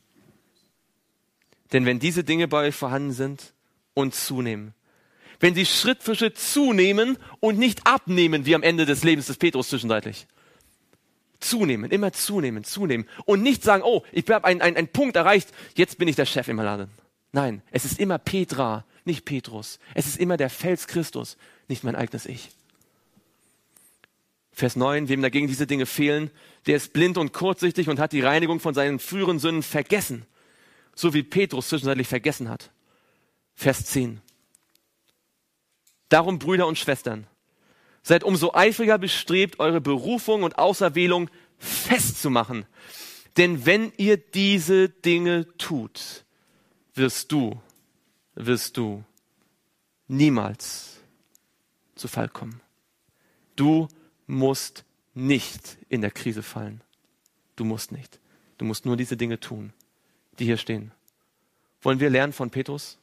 Denn wenn diese Dinge bei euch vorhanden sind und zunehmen, wenn sie Schritt für Schritt zunehmen und nicht abnehmen, wie am Ende des Lebens des Petrus zwischenzeitlich. Zunehmen, immer zunehmen, zunehmen. Und nicht sagen, oh, ich habe einen Punkt erreicht, jetzt bin ich der Chef im Laden. Nein, es ist immer Petra, nicht Petrus. Es ist immer der Fels Christus, nicht mein eigenes Ich. Vers 9, wem dagegen diese Dinge fehlen, der ist blind und kurzsichtig und hat die Reinigung von seinen früheren Sünden vergessen. So wie Petrus zwischenzeitlich vergessen hat. Vers 10. Darum, Brüder und Schwestern, seid umso eifriger bestrebt, eure Berufung und Auserwählung festzumachen. Denn wenn ihr diese Dinge tut, wirst du niemals zu Fall kommen. Du musst nicht in der Krise fallen. Du musst nicht. Du musst nur diese Dinge tun, die hier stehen. Wollen wir lernen von Petrus?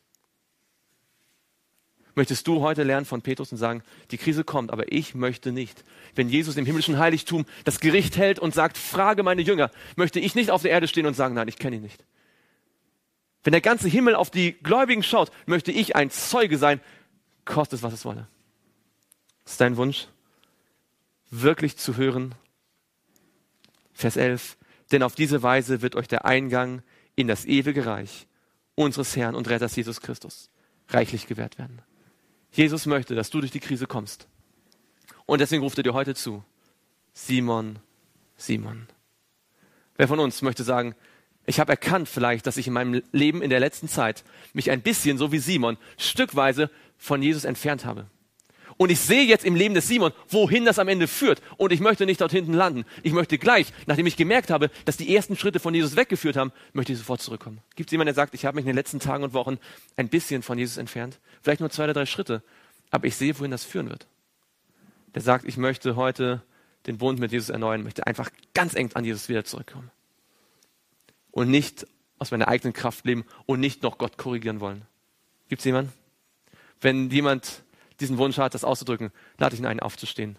Möchtest du heute lernen von Petrus und sagen, die Krise kommt, aber ich möchte nicht. Wenn Jesus im himmlischen Heiligtum das Gericht hält und sagt, frage meine Jünger, möchte ich nicht auf der Erde stehen und sagen, nein, ich kenne ihn nicht. Wenn der ganze Himmel auf die Gläubigen schaut, möchte ich ein Zeuge sein, kostet es, was es wolle. Das ist dein Wunsch, wirklich zu hören. Vers 11, denn auf diese Weise wird euch der Eingang in das ewige Reich unseres Herrn und Retters Jesus Christus reichlich gewährt werden. Jesus möchte, dass du durch die Krise kommst. Und deswegen ruft er dir heute zu. Simon, Simon. Wer von uns möchte sagen, ich habe erkannt vielleicht, dass ich in meinem Leben in der letzten Zeit mich ein bisschen, so wie Simon, stückweise von Jesus entfernt habe. Und ich sehe jetzt im Leben des Simon, wohin das am Ende führt. Und ich möchte nicht dort hinten landen. Ich möchte gleich, nachdem ich gemerkt habe, dass die ersten Schritte von Jesus weggeführt haben, möchte ich sofort zurückkommen. Gibt es jemanden, der sagt, ich habe mich in den letzten Tagen und Wochen ein bisschen von Jesus entfernt? Vielleicht nur 2 oder 3 Schritte. Aber ich sehe, wohin das führen wird. Der sagt, ich möchte heute den Bund mit Jesus erneuern, möchte einfach ganz eng an Jesus wieder zurückkommen. Und nicht aus meiner eigenen Kraft leben und nicht noch Gott korrigieren wollen. Gibt es jemanden? Wenn jemand diesen Wunsch hat, das auszudrücken, lade ich ihn ein, aufzustehen.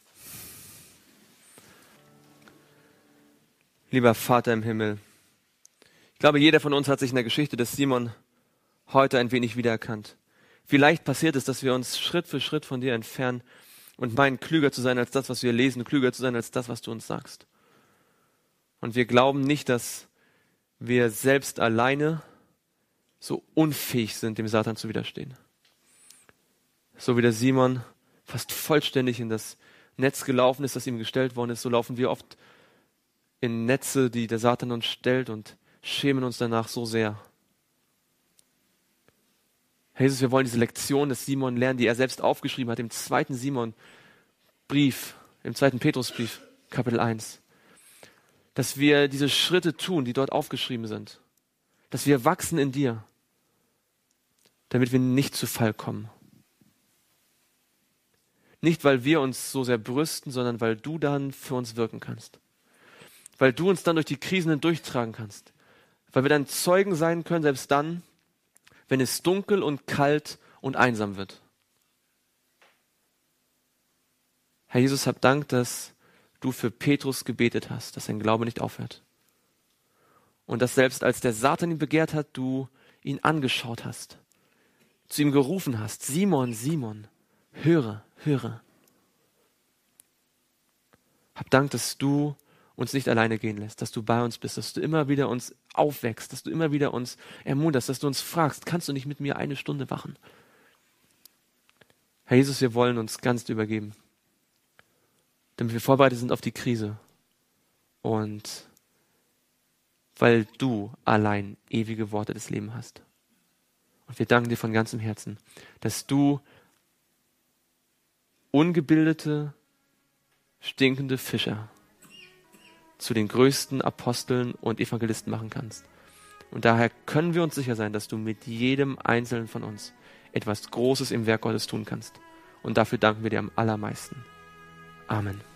Lieber Vater im Himmel, ich glaube, jeder von uns hat sich in der Geschichte des Simon heute ein wenig wiedererkannt. Vielleicht passiert es, dass wir uns Schritt für Schritt von dir entfernen und meinen, klüger zu sein als das, was wir lesen, klüger zu sein als das, was du uns sagst. Und wir glauben nicht, dass wir selbst alleine so unfähig sind, dem Satan zu widerstehen. So wie der Simon fast vollständig in das Netz gelaufen ist, das ihm gestellt worden ist, so laufen wir oft in Netze, die der Satan uns stellt und schämen uns danach so sehr. Herr Jesus, wir wollen diese Lektion des Simon lernen, die er selbst aufgeschrieben hat im 2. Simon-Brief, im 2. Petrusbrief, Kapitel 1. Dass wir diese Schritte tun, die dort aufgeschrieben sind. Dass wir wachsen in dir, damit wir nicht zu Fall kommen. Nicht, weil wir uns so sehr brüsten, sondern weil du dann für uns wirken kannst. Weil du uns dann durch die Krisen hindurchtragen kannst. Weil wir dann Zeugen sein können, selbst dann, wenn es dunkel und kalt und einsam wird. Herr Jesus, hab Dank, dass du für Petrus gebetet hast, dass sein Glaube nicht aufhört. Und dass selbst als der Satan ihn begehrt hat, du ihn angeschaut hast, zu ihm gerufen hast, Simon, Simon, höre, höre. Hab Dank, dass du uns nicht alleine gehen lässt, dass du bei uns bist, dass du immer wieder uns aufwächst, dass du immer wieder uns ermunterst, dass du uns fragst, kannst du nicht mit mir 1 Stunde wachen? Herr Jesus, wir wollen uns ganz übergeben, damit wir vorbereitet sind auf die Krise und weil du allein ewige Worte des Lebens hast. Und wir danken dir von ganzem Herzen, dass du ungebildete, stinkende Fischer zu den größten Aposteln und Evangelisten machen kannst. Und daher können wir uns sicher sein, dass du mit jedem Einzelnen von uns etwas Großes im Werk Gottes tun kannst. Und dafür danken wir dir am allermeisten. Amen.